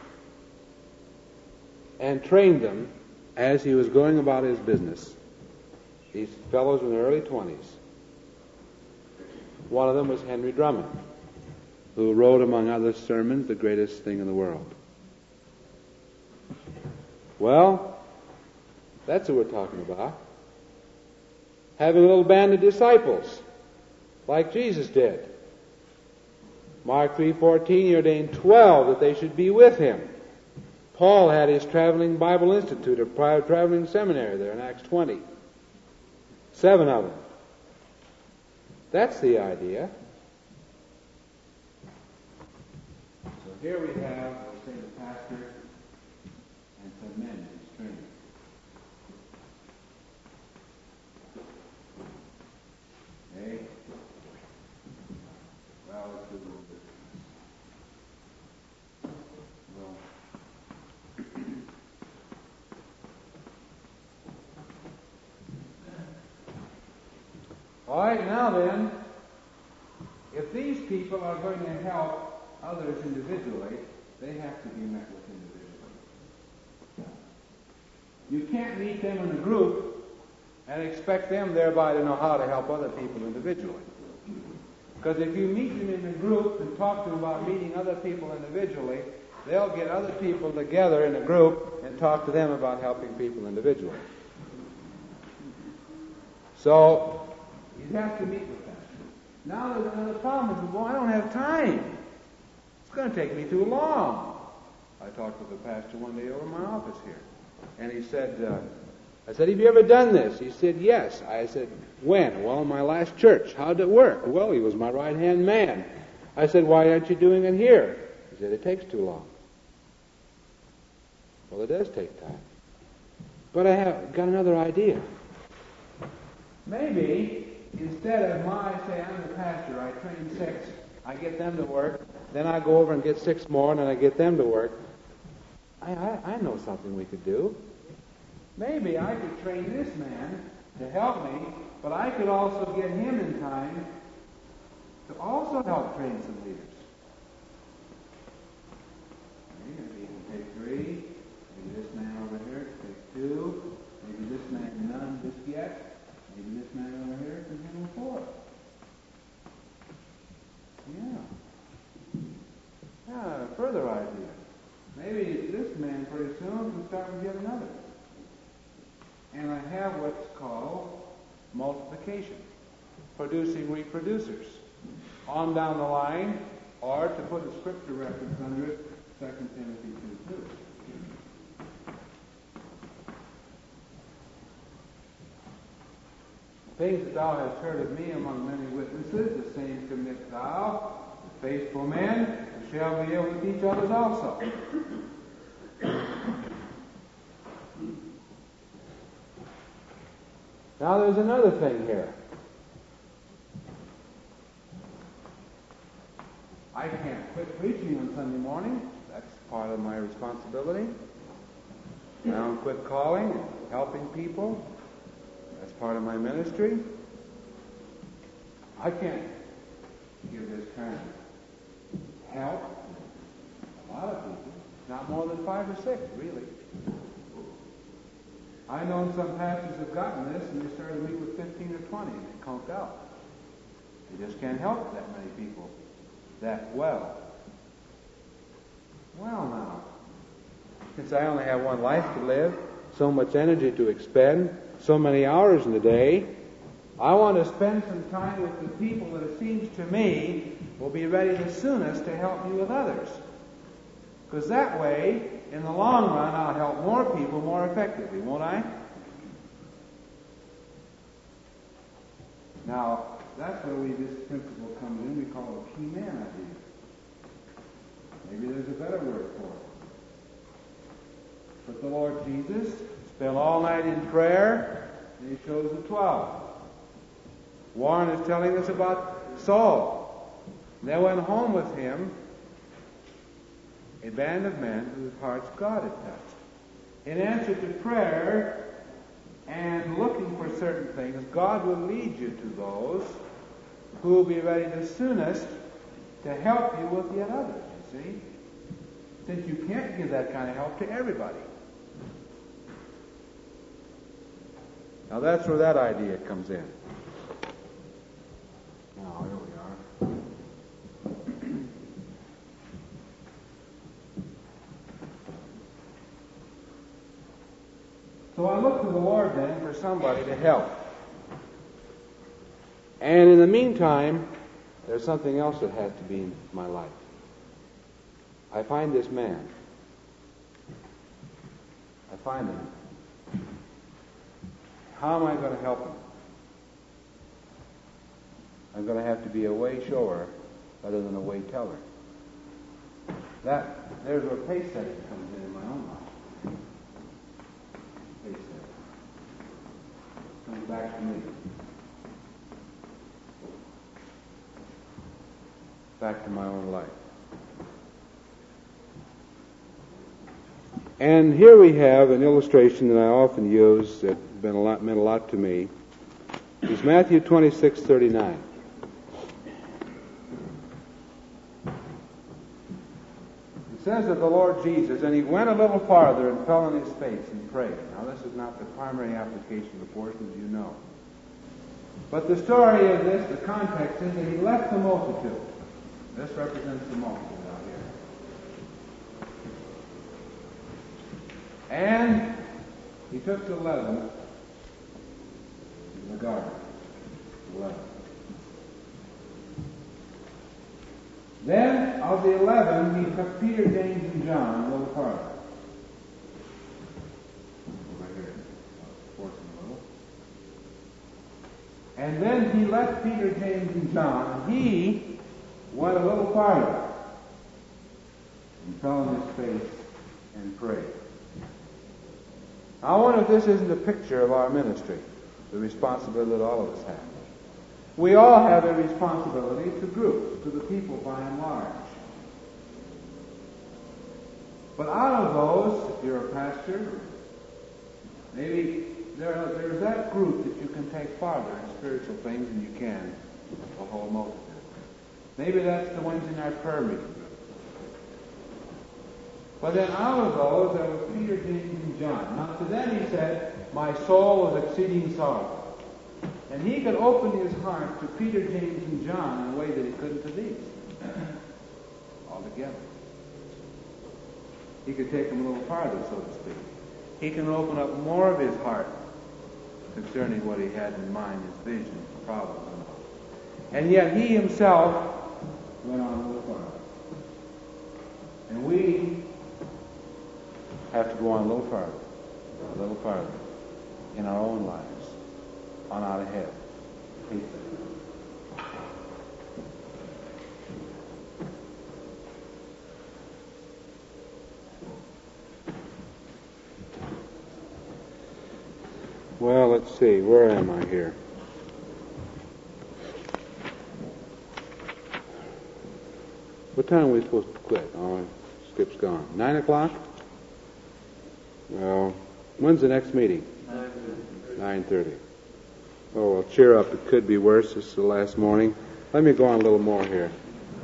and trained them as he was going about his business. These fellows in their early 20s. One of them was Henry Drummond, who wrote, among other sermons, The Greatest Thing in the World. Well, that's what we're talking about. Having a little band of disciples, like Jesus did. Mark 3:14, he ordained 12 that they should be with him. Paul had his traveling Bible Institute, or traveling seminary there in Acts 20. 7 of them. That's the idea. So here we have, we'll say, the pastor and some men in his training. Okay? Well, let's do a little bit. Well, all right, now then, if these people are going to help others individually, they have to be met with individually. You can't meet them in a group and expect them thereby to know how to help other people individually. Because if you meet them in a group and talk to them about meeting other people individually, they'll get other people together in a group and talk to them about helping people individually. So, you have to meet with them. Now there's another problem. Well, I don't have time. It's going to take me too long. I talked with the pastor one day over in my office here. And he said, I said, have you ever done this? He said, yes. I said, when? Well, in my last church. How did it work? Well, he was my right-hand man. I said, why aren't you doing it here? He said, it takes too long. Well, it does take time. But I have got another idea. Maybe instead of say I'm the pastor, I train 6, I get them to work, then I go over and get 6 more, and then I get them to work. I know something we could do. Maybe I could train this man to help me, but I could also get him in time to also help train some leaders. Maybe he can take 3, maybe this man over here can take 2, maybe this man none just yet. Maybe this man over here can handle 4. Yeah, further idea. Maybe this man pretty soon can start with yet another. And I have what's called multiplication, producing reproducers. On down the line, or to put a scripture reference under it, 2 Timothy 2:2. Things that thou hast heard of me among many witnesses, the same commit thou to faithful men, who shall be able to teach others also. Now there's another thing here. I can't quit preaching on Sunday morning. That's part of my responsibility. I don't quit calling and helping people. That's part of my ministry. I can't give this kind of help to a lot of people. Not more than 5 or 6, really. I know some pastors have gotten this and they started to meet with 15 or 20 and they conked out. They just can't help that many people that well. Well now, since I only have one life to live, so much energy to expend, so many hours in the day, I want to spend some time with the people that it seems to me will be ready the soonest to help me with others. Because that way, in the long run, I'll help more people more effectively, won't I? Now, that's where this principle comes in. We call it key man idea. Maybe there's a better word for it. But the Lord Jesus spent all night in prayer, and he chose the 12. Warren is telling us about Saul. They went home with him a band of men whose hearts God had touched. In answer to prayer and looking for certain things, God will lead you to those who will be ready the soonest to help you with yet others, you see. Since you can't give that kind of help to everybody. Now that's where that idea comes in. Now, here we are. So I look to the Lord then for somebody to help. And in the meantime, there's something else that has to be in my life. I find this man. I find him. How am I going to help him? I'm going to have to be a way shower rather than a way teller. There's where pace setting comes in my own life. Pace setting. Comes back to me. Back to my own life. And here we have an illustration that I often use that meant a lot to me. It's Matthew 26:39. It says of the Lord Jesus, and he went a little farther and fell on his face and prayed. Now this is not the primary application of the portion, as you know. But the story of this, the context is that he left the multitude. This represents the multitude out here. And he took the 11 in the garden. 11. Then, of the 11, he took Peter, James, and John a little farther. Over here. Force him a little. And then he left Peter, James, and John. He went a little farther and fell on his face and prayed. I wonder if this isn't a picture of our ministry, the responsibility that all of us have. We all have a responsibility to groups, to the people by and large. But out of those, if you're a pastor, maybe there's that group that you can take farther in spiritual things than you can the whole multitude. Maybe that's the ones in our prayer meeting group. But then out of those, there was Peter, James, and John. Now to them he said, my soul was exceeding sorrowful. And he could open his heart to Peter, James, and John in a way that he couldn't to these. Altogether. He could take them a little farther, so to speak. He can open up more of his heart concerning what he had in mind, his vision, problems, and all. And yet he himself went on a little farther. And we have to go on a little farther in our own lives, on out ahead. Well, let's see, where am I here? What time are we supposed to quit? Oh, Skip's gone. 9 o'clock? Well, when's the next meeting? 9:30. Oh, well, cheer up. It could be worse. This is the last morning. Let me go on a little more here.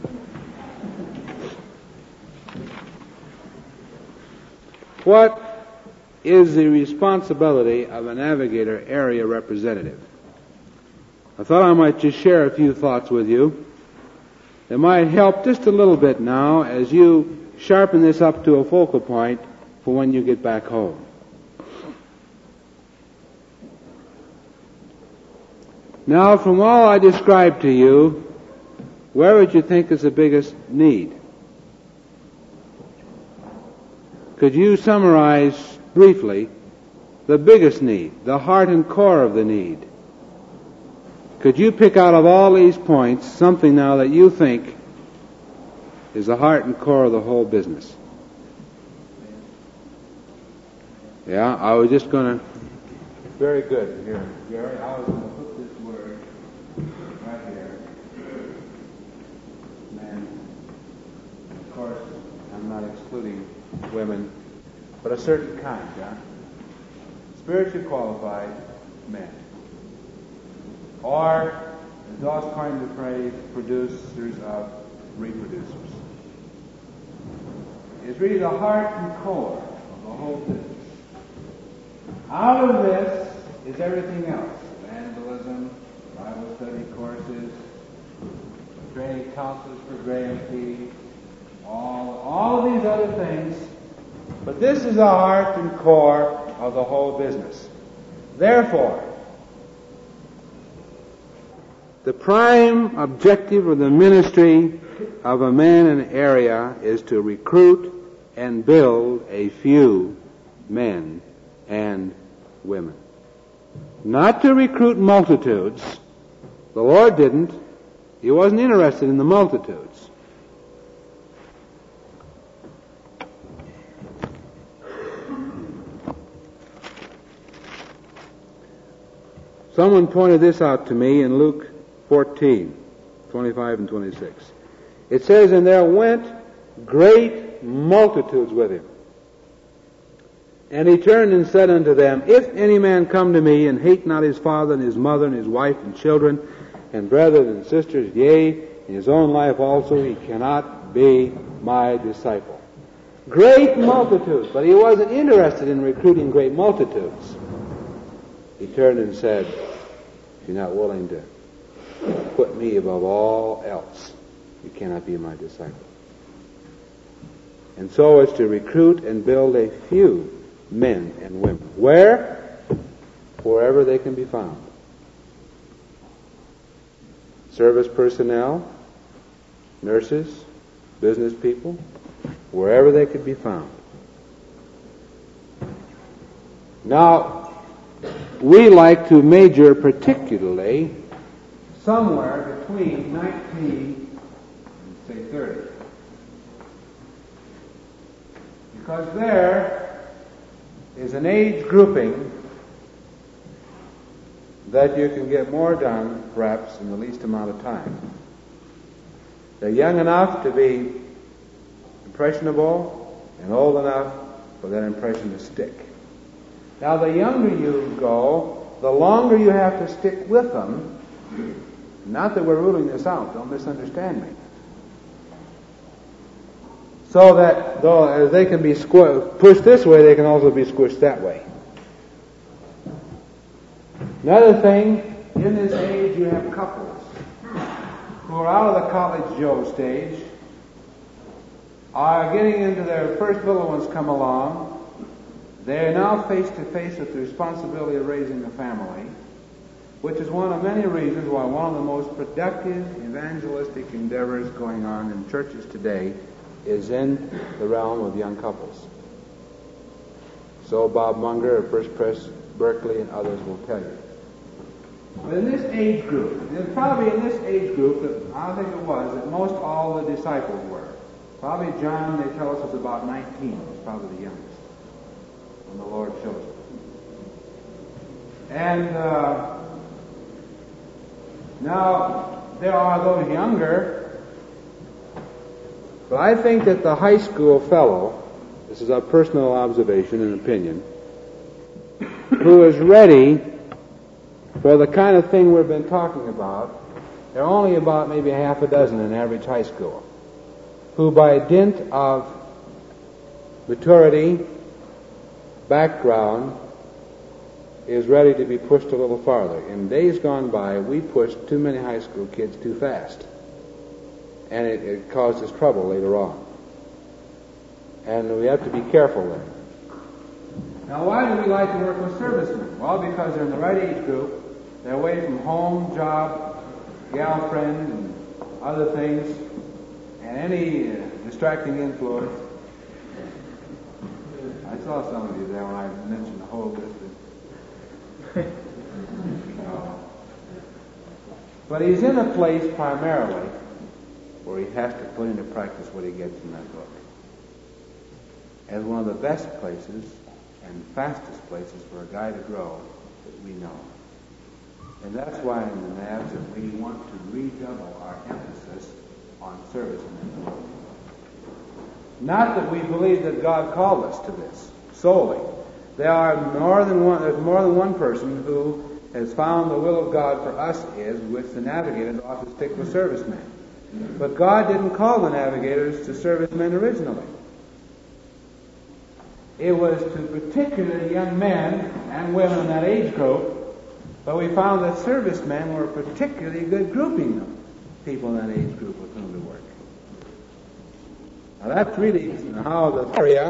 What is the responsibility of a navigator area representative? I thought I might just share a few thoughts with you. It might help just a little bit now as you sharpen this up to a focal point for when you get back home. Now, from all I described to you, where would you think is the biggest need? Could you summarize briefly the biggest need, the heart and core of the need? Could you pick out of all these points something now that you think is the heart and core of the whole business? Yeah, I was just going to... Very good. Here, Gary, I was going to put this word right here. Man. Of course, I'm not excluding women, but a certain kind, yeah? Spiritually qualified men. Or, as Doss coined the phrase, producers of reproducers. It's really the heart and core of the whole business. Out of this is everything else. Evangelism, Bible study courses, training counselors for Graham P. All of these other things. But this is the heart and core of the whole business. Therefore, the prime objective of the ministry of a man in an area is to recruit and build a few men and women. Not to recruit multitudes. The Lord didn't. He wasn't interested in the multitudes. Someone pointed this out to me in Luke 14, 25 and 26. It says, "And there went great multitudes with him. And he turned and said unto them, If any man come to me, and hate not his father and his mother and his wife and children, and brethren and sisters, yea, in his own life also, he cannot be my disciple." Great multitudes, but he wasn't interested in recruiting great multitudes. He turned and said, "If you're not willing to put me above all else, you cannot be my disciple." And so it's to recruit and build a few men and women. Where? Wherever they can be found. Service personnel, nurses, business people, wherever they could be found. Now, we like to major particularly somewhere between 19 and, say, 30. Because there is an age grouping that you can get more done, perhaps, in the least amount of time. They're young enough to be impressionable and old enough for that impression to stick. Now, the younger you go, the longer you have to stick with them. Not that we're ruling this out, don't misunderstand me. So that, though as they can be pushed this way, they can also be squished that way. Another thing, in this age you have couples who are out of the college Joe stage, are getting into their first little ones come along. They are now face to face with the responsibility of raising a family, which is one of many reasons why one of the most productive evangelistic endeavors going on in churches today is in the realm of young couples. So Bob Munger of First Pres Berkeley and others will tell you. But in this age group, it's probably in this age group that I think it was that most all the disciples were. Probably John, they tell us, was about 19. Was probably the youngest when the Lord chose him. And now there are those younger, but I think that the high school fellow, this is a personal observation and opinion, who is ready for the kind of thing we've been talking about, there are only about maybe half a dozen in average high school, who by dint of maturity, background, is ready to be pushed a little farther. In days gone by, we pushed too many high school kids too fast, and it caused us trouble later on. And we have to be careful there. Now, why do we like to work with servicemen? Well, because they're in the right age group. They're away from home, job, gal friend, and other things, and any distracting influence. I saw some of you there when I mentioned the whole list. But he's in a place primarily where he has to put into practice what he gets in that book, as one of the best places and fastest places for a guy to grow that we know. And that's why in the NABs that we want to redouble our emphasis on servicemen. Not that we believe that God called us to this solely. There's more than one person who has found the will of God for us is, which the navigators ought to stick with servicemen. But God didn't call the navigators to servicemen originally. It was to particular young men and women in that age group, but we found that servicemen were a particularly good grouping of people in that age group with whom to work. Now that's really how the area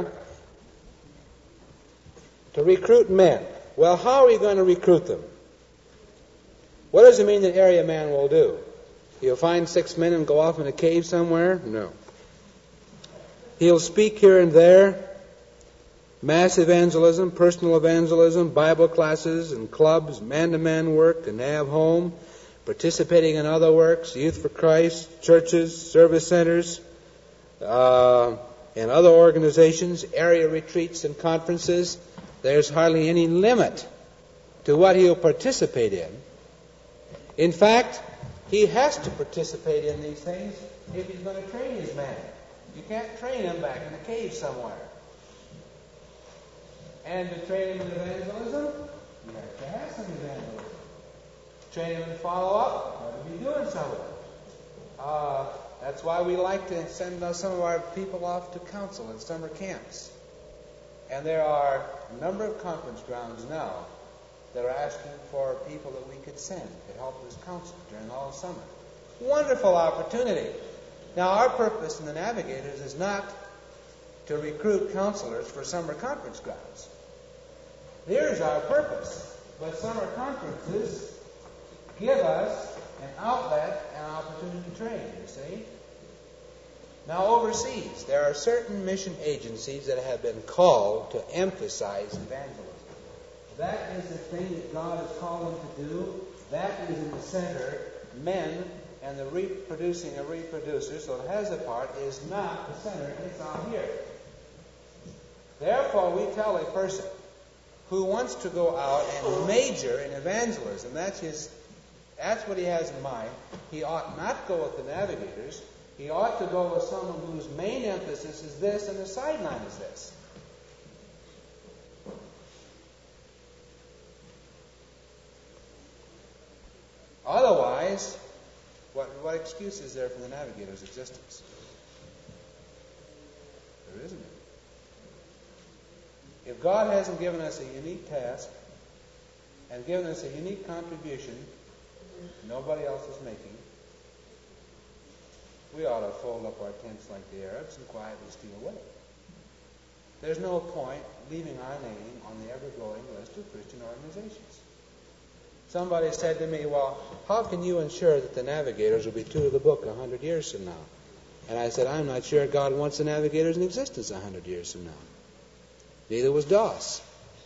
to recruit men. Well, how are we going to recruit them? What does it mean that area man will do? He'll find 6 men and go off in a cave somewhere? No. He'll speak here and there. Mass evangelism, personal evangelism, Bible classes and clubs, man-to-man work, a NAV home, participating in other works, Youth for Christ, churches, service centers, and other organizations, area retreats and conferences. There's hardly any limit to what he'll participate in. In fact, he has to participate in these things if he's going to train his man. You can't train him back in a cave somewhere. And to train him in evangelism, you have to have some evangelism. Train him in follow-up, you have to be doing some of it. That's why we like to send some of our people off to counsel in summer camps. And there are a number of conference grounds now that are asking for people that we could send to help us counsel during all summer. Wonderful opportunity. Now, our purpose in the Navigators is not to recruit counselors for summer conference grounds. Here's our purpose. But summer conferences give us an outlet and opportunity to train, you see. Now, overseas, there are certain mission agencies that have been called to emphasize evangelism. That is the thing that God has called them to do. That is in the center. Men and the reproducing of reproducers, so it has a part, is not the center. It's out here. Therefore, we tell a person who wants to go out and major in evangelism, that's what he has in mind. He ought not go with the Navigators. He ought to go with someone whose main emphasis is this and the sideline is this. Otherwise, what excuse is there for the Navigators' existence? There isn't any. If God hasn't given us a unique task and given us a unique contribution nobody else is making, we ought to fold up our tents like the Arabs and quietly steal away. There's no point leaving our name on the ever-growing list of Christian organizations. Somebody said to me, well, how can you ensure that the Navigators will be true to the book 100 years from now? And I said, I'm not sure God wants the Navigators in existence 100 years from now. Neither was Doss.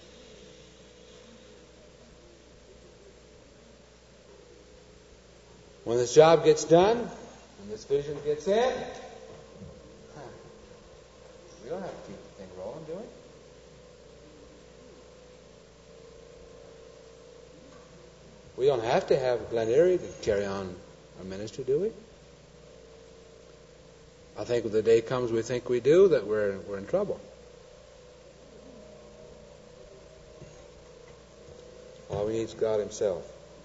When this job gets done, when this vision gets in, we don't have to keep the thing rolling, do we? We don't have to have Glen Erie to carry on our ministry, do we? I think when the day comes we think we do, that we're in trouble. All we need is God Himself.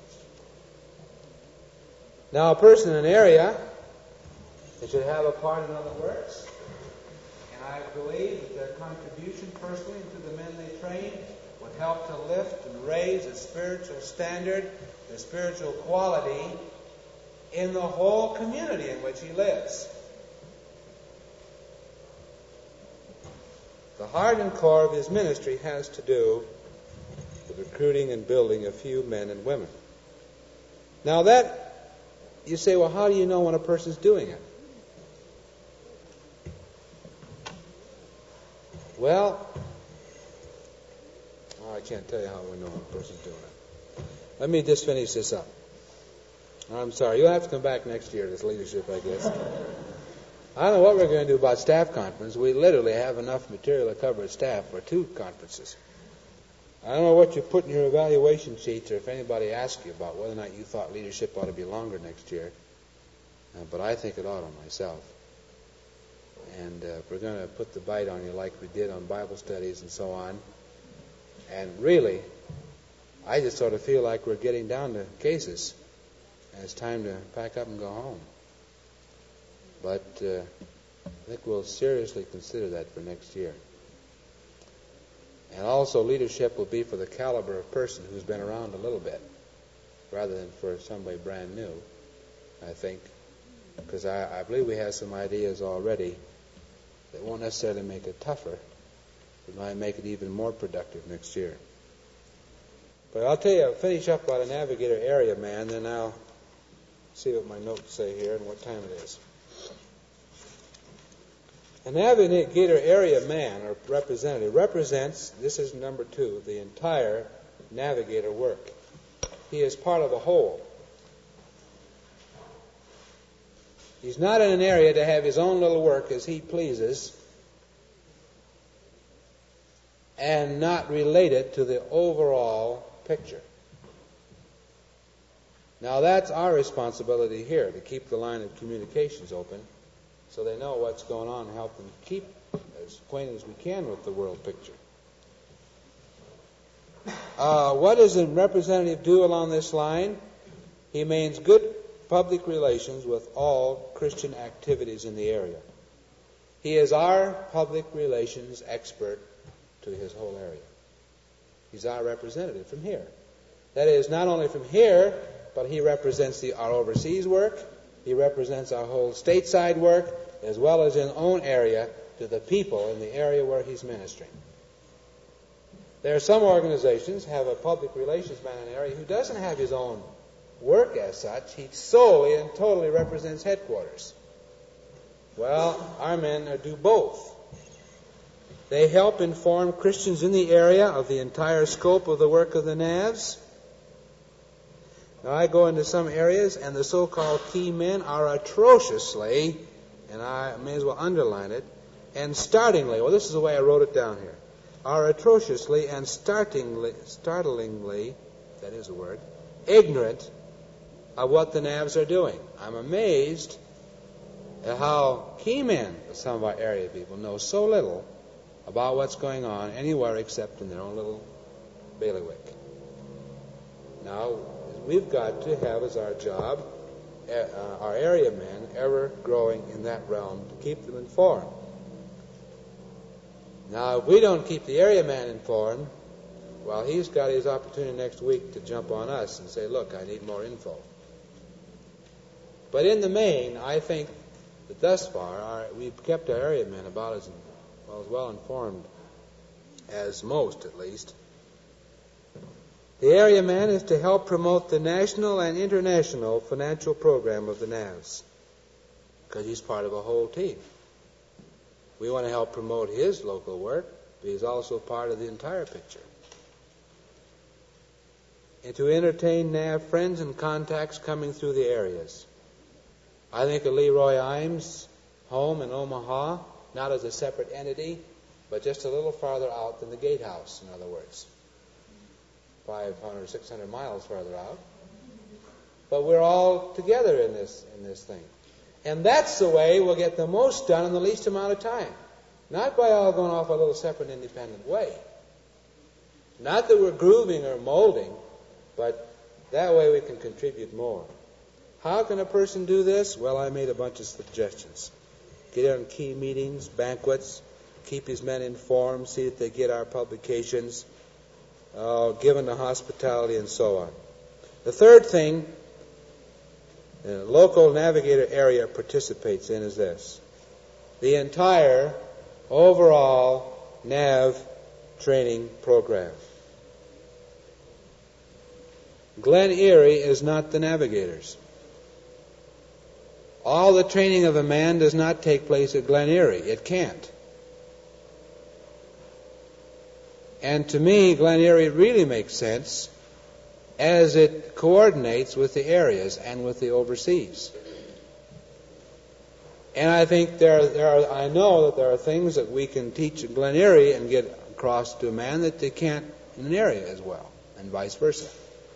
Now, a person in an area, they should have a part in other works. And I believe that their contribution personally to the men they train would help to lift and raise the spiritual standard, the spiritual quality in the whole community in which he lives. The heart and core of his ministry has to do with recruiting and building a few men and women. Now that, you say, well, how do you know when a person's doing it? Well, I can't tell you how we know when a person's doing it. Let me just finish this up. I'm sorry, you'll have to come back next year to this leadership, I guess. I don't know what we're going to do about staff conference. We literally have enough material to cover a staff for 2 conferences. I don't know what you put in your evaluation sheets or if anybody asks you about whether or not you thought leadership ought to be longer next year. But I think it ought to myself. And we're going to put the bite on you like we did on Bible studies and so on. And really, I just sort of feel like we're getting down to cases. And it's time to pack up and go home. But I think we'll seriously consider that for next year. And also leadership will be for the caliber of person who's been around a little bit, rather than for somebody brand new, I think. Because I believe we have some ideas already that won't necessarily make it tougher, but might make it even more productive next year. But I'll tell you, I'll finish up about a navigator area man, then I'll see what my notes say here and what time it is. A navigator area man or representative represents, this is number 2, the entire navigator work. He is part of a whole. He's not in an area to have his own little work as he pleases and not related to the overall picture. Now that's our responsibility here, to keep the line of communications open so they know what's going on and help them keep as acquainted as we can with the world picture. What does a representative do along this line? He maintains good public relations with all Christian activities in the area. He is our public relations expert to his whole area. He's our representative from here. That is, not only from here, but he represents our overseas work, he represents our whole stateside work, as well as his own area to the people in the area where he's ministering. There are some organizations have a public relations man in an area who doesn't have his own work as such. He solely and totally represents headquarters. Well, our men do both. They help inform Christians in the area of the entire scope of the work of the NAVs. Now, I go into some areas, and the so-called key men are atrociously, and I may as well underline it, and startlingly, well, this is the way I wrote it down here, are atrociously and startlingly, that is a word, ignorant of what the NAVs are doing. I'm amazed at how key men, some of our area people, know so little about what's going on anywhere except in their own little bailiwick. Now, we've got to have as our job our area men ever growing in that realm to keep them informed. Now, if we don't keep the area man informed, well, he's got his opportunity next week to jump on us and say, look, I need more info. But in the main, I think that thus far we've kept our area men about as well informed as most, at least. The area man is to help promote the national and international financial program of the NAVs, because he's part of a whole team. We want to help promote his local work, but he's also part of the entire picture. And to entertain NAV friends and contacts coming through the areas. I think of Leroy Imes' home in Omaha, not as a separate entity, but just a little farther out than the gatehouse, in other words. 500 or 600 miles farther out. But we're all together in this thing. And that's the way we'll get the most done in the least amount of time. Not by all going off a little separate independent way. Not that we're grooving or molding, but that way we can contribute more. How can a person do this? Well, I made a bunch of suggestions. Get on key meetings, banquets, keep his men informed, see that they get our publications, give them the hospitality, and so on. The third thing the local navigator area participates in is this: the entire overall NAV training program. Glen Erie is not the navigators. All the training of a man does not take place at Glen Erie. It can't. And to me, Glen Erie really makes sense as it coordinates with the areas and with the overseas. And I think I know that there are things that we can teach at Glen Erie and get across to a man that they can't in an area as well, and vice versa.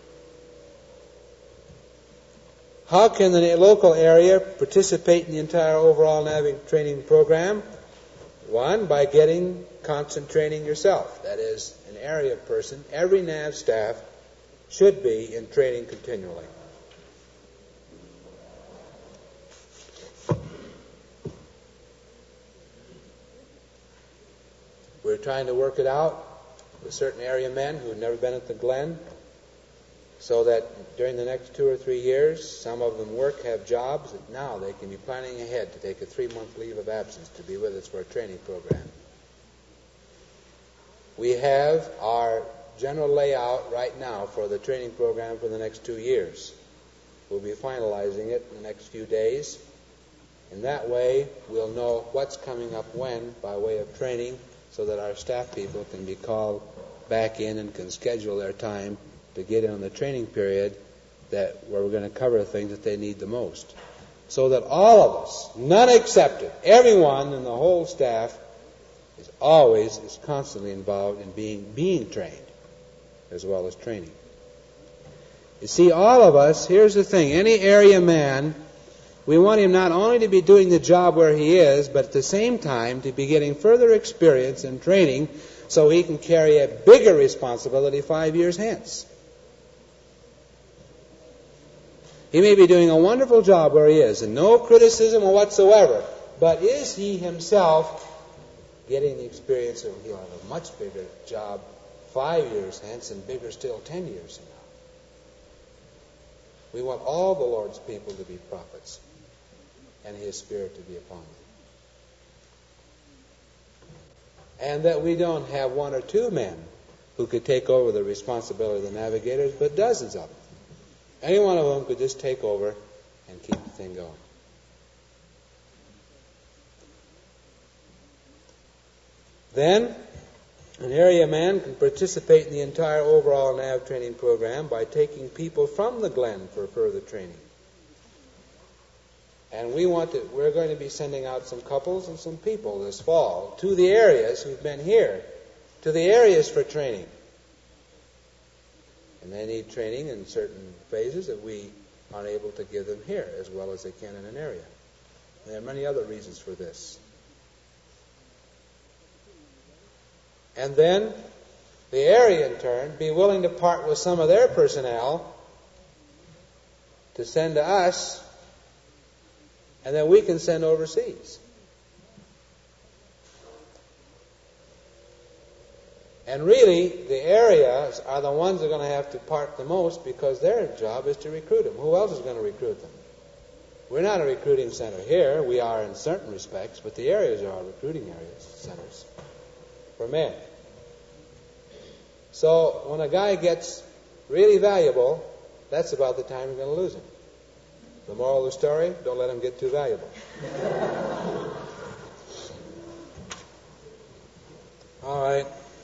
How can the local area participate in the entire overall NAV training program? One, by getting constant training yourself. That is, an area person, every NAV staff should be in training continually. We're trying to work it out with certain area men who have never been at the Glen, so that during the next 2 or 3 years, some of them have jobs, that now they can be planning ahead to take a 3-month leave of absence to be with us for a training program. We have our general layout right now for the training program for the next 2 years. We'll be finalizing it in the next few days. In that way, we'll know what's coming up when by way of training, so that our staff people can be called back in and can schedule their time to get in on the training period where we're going to cover things that they need the most. So that all of us, none excepted, everyone in the whole staff is constantly involved in being trained as well as training. You see, all of us, here's the thing, any area man, we want him not only to be doing the job where he is, but at the same time to be getting further experience and training so he can carry a bigger responsibility 5 years hence. He may be doing a wonderful job where he is, and no criticism whatsoever, but is he himself getting the experience of he'll have a much bigger job 5 years hence and bigger still 10 years from now? We want all the Lord's people to be prophets and His Spirit to be upon them. And that we don't have 1 or 2 men who could take over the responsibility of the navigators, but dozens of them. Any one of them could just take over and keep the thing going. Then, an area man can participate in the entire overall NAV training program by taking people from the Glen for further training. And we're going to be sending out some couples and some people this fall to the areas who've been here, to the areas for training. And they need training in certain phases that we aren't able to give them here as well as they can in an area. And there are many other reasons for this. And then the area, in turn, be willing to part with some of their personnel to send to us, and then we can send overseas. And really, the areas are the ones that are going to have to part the most because their job is to recruit them. Who else is going to recruit them? We're not a recruiting center here. We are in certain respects, but the areas are our recruiting centers for men. So when a guy gets really valuable, that's about the time you're going to lose him. The moral of the story, don't let him get too valuable. All right.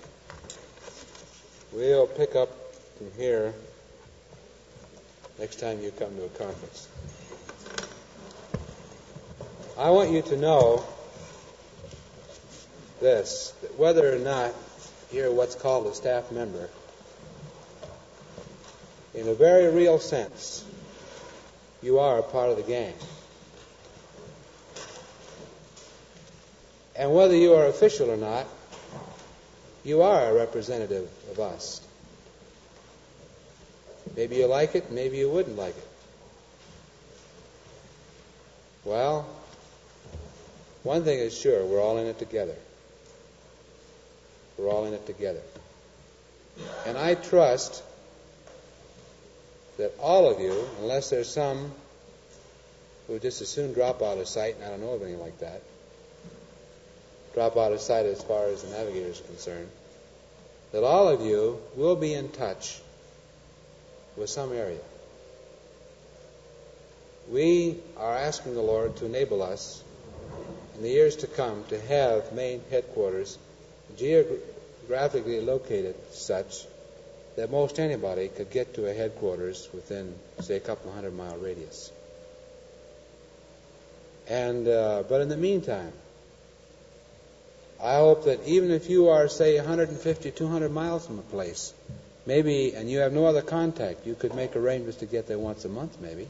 We'll pick up from here next time you come to a conference. I want you to know this, that whether or not you're what's called a staff member, in a very real sense, you are a part of the gang. And whether you are official or not, you are a representative of us. Maybe you like it, maybe you wouldn't like it. Well, one thing is sure, we're all in it together. We're all in it together. And I trust that all of you, unless there's some who would just as soon drop out of sight, and I don't know of anything like that, drop out of sight as far as the navigator is concerned, that all of you will be in touch with some area. We are asking the Lord to enable us in the years to come to have main headquarters geographically located such that most anybody could get to a headquarters within, say, a couple 100-mile radius. And but in the meantime, I hope that even if you are, say, 150, 200 miles from a place, maybe, and you have no other contact, you could make arrangements to get there once a month, maybe.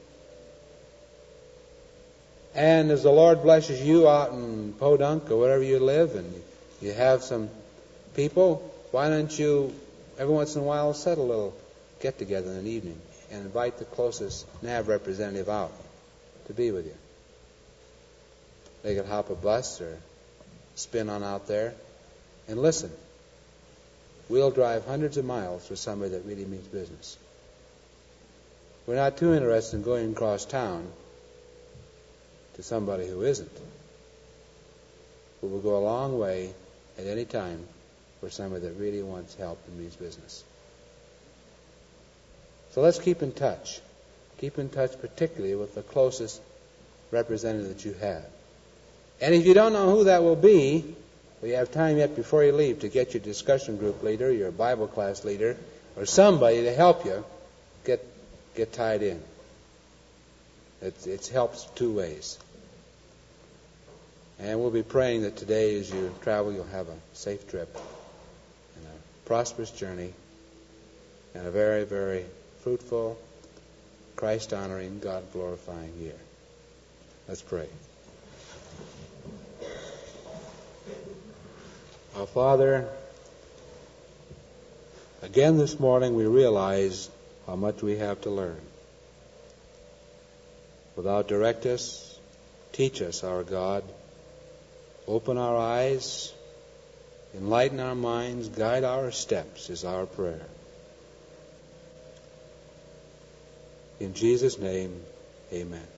And as the Lord blesses you out in Podunk or wherever you live, and you have some people, why don't you every once in a while set a little get-together in an evening and invite the closest NAV representative out to be with you. They could hop a bus or spin on out there and listen. We'll drive hundreds of miles for somebody that really means business. We're not too interested in going across town to somebody who isn't. But we'll go a long way at any time for somebody that really wants help and means business. So let's keep in touch. Keep in touch particularly with the closest representative that you have. And if you don't know who that will be, well, you have time yet before you leave to get your discussion group leader, your Bible class leader, or somebody to help you get tied in. It helps two ways. And we'll be praying that today as you travel, you'll have a safe trip and a prosperous journey and a very, very fruitful, Christ-honoring, God-glorifying year. Let's pray. Our Father, again this morning we realize how much we have to learn. Without direct us, teach us, our God. Open our eyes, enlighten our minds, guide our steps is our prayer. In Jesus' name, amen.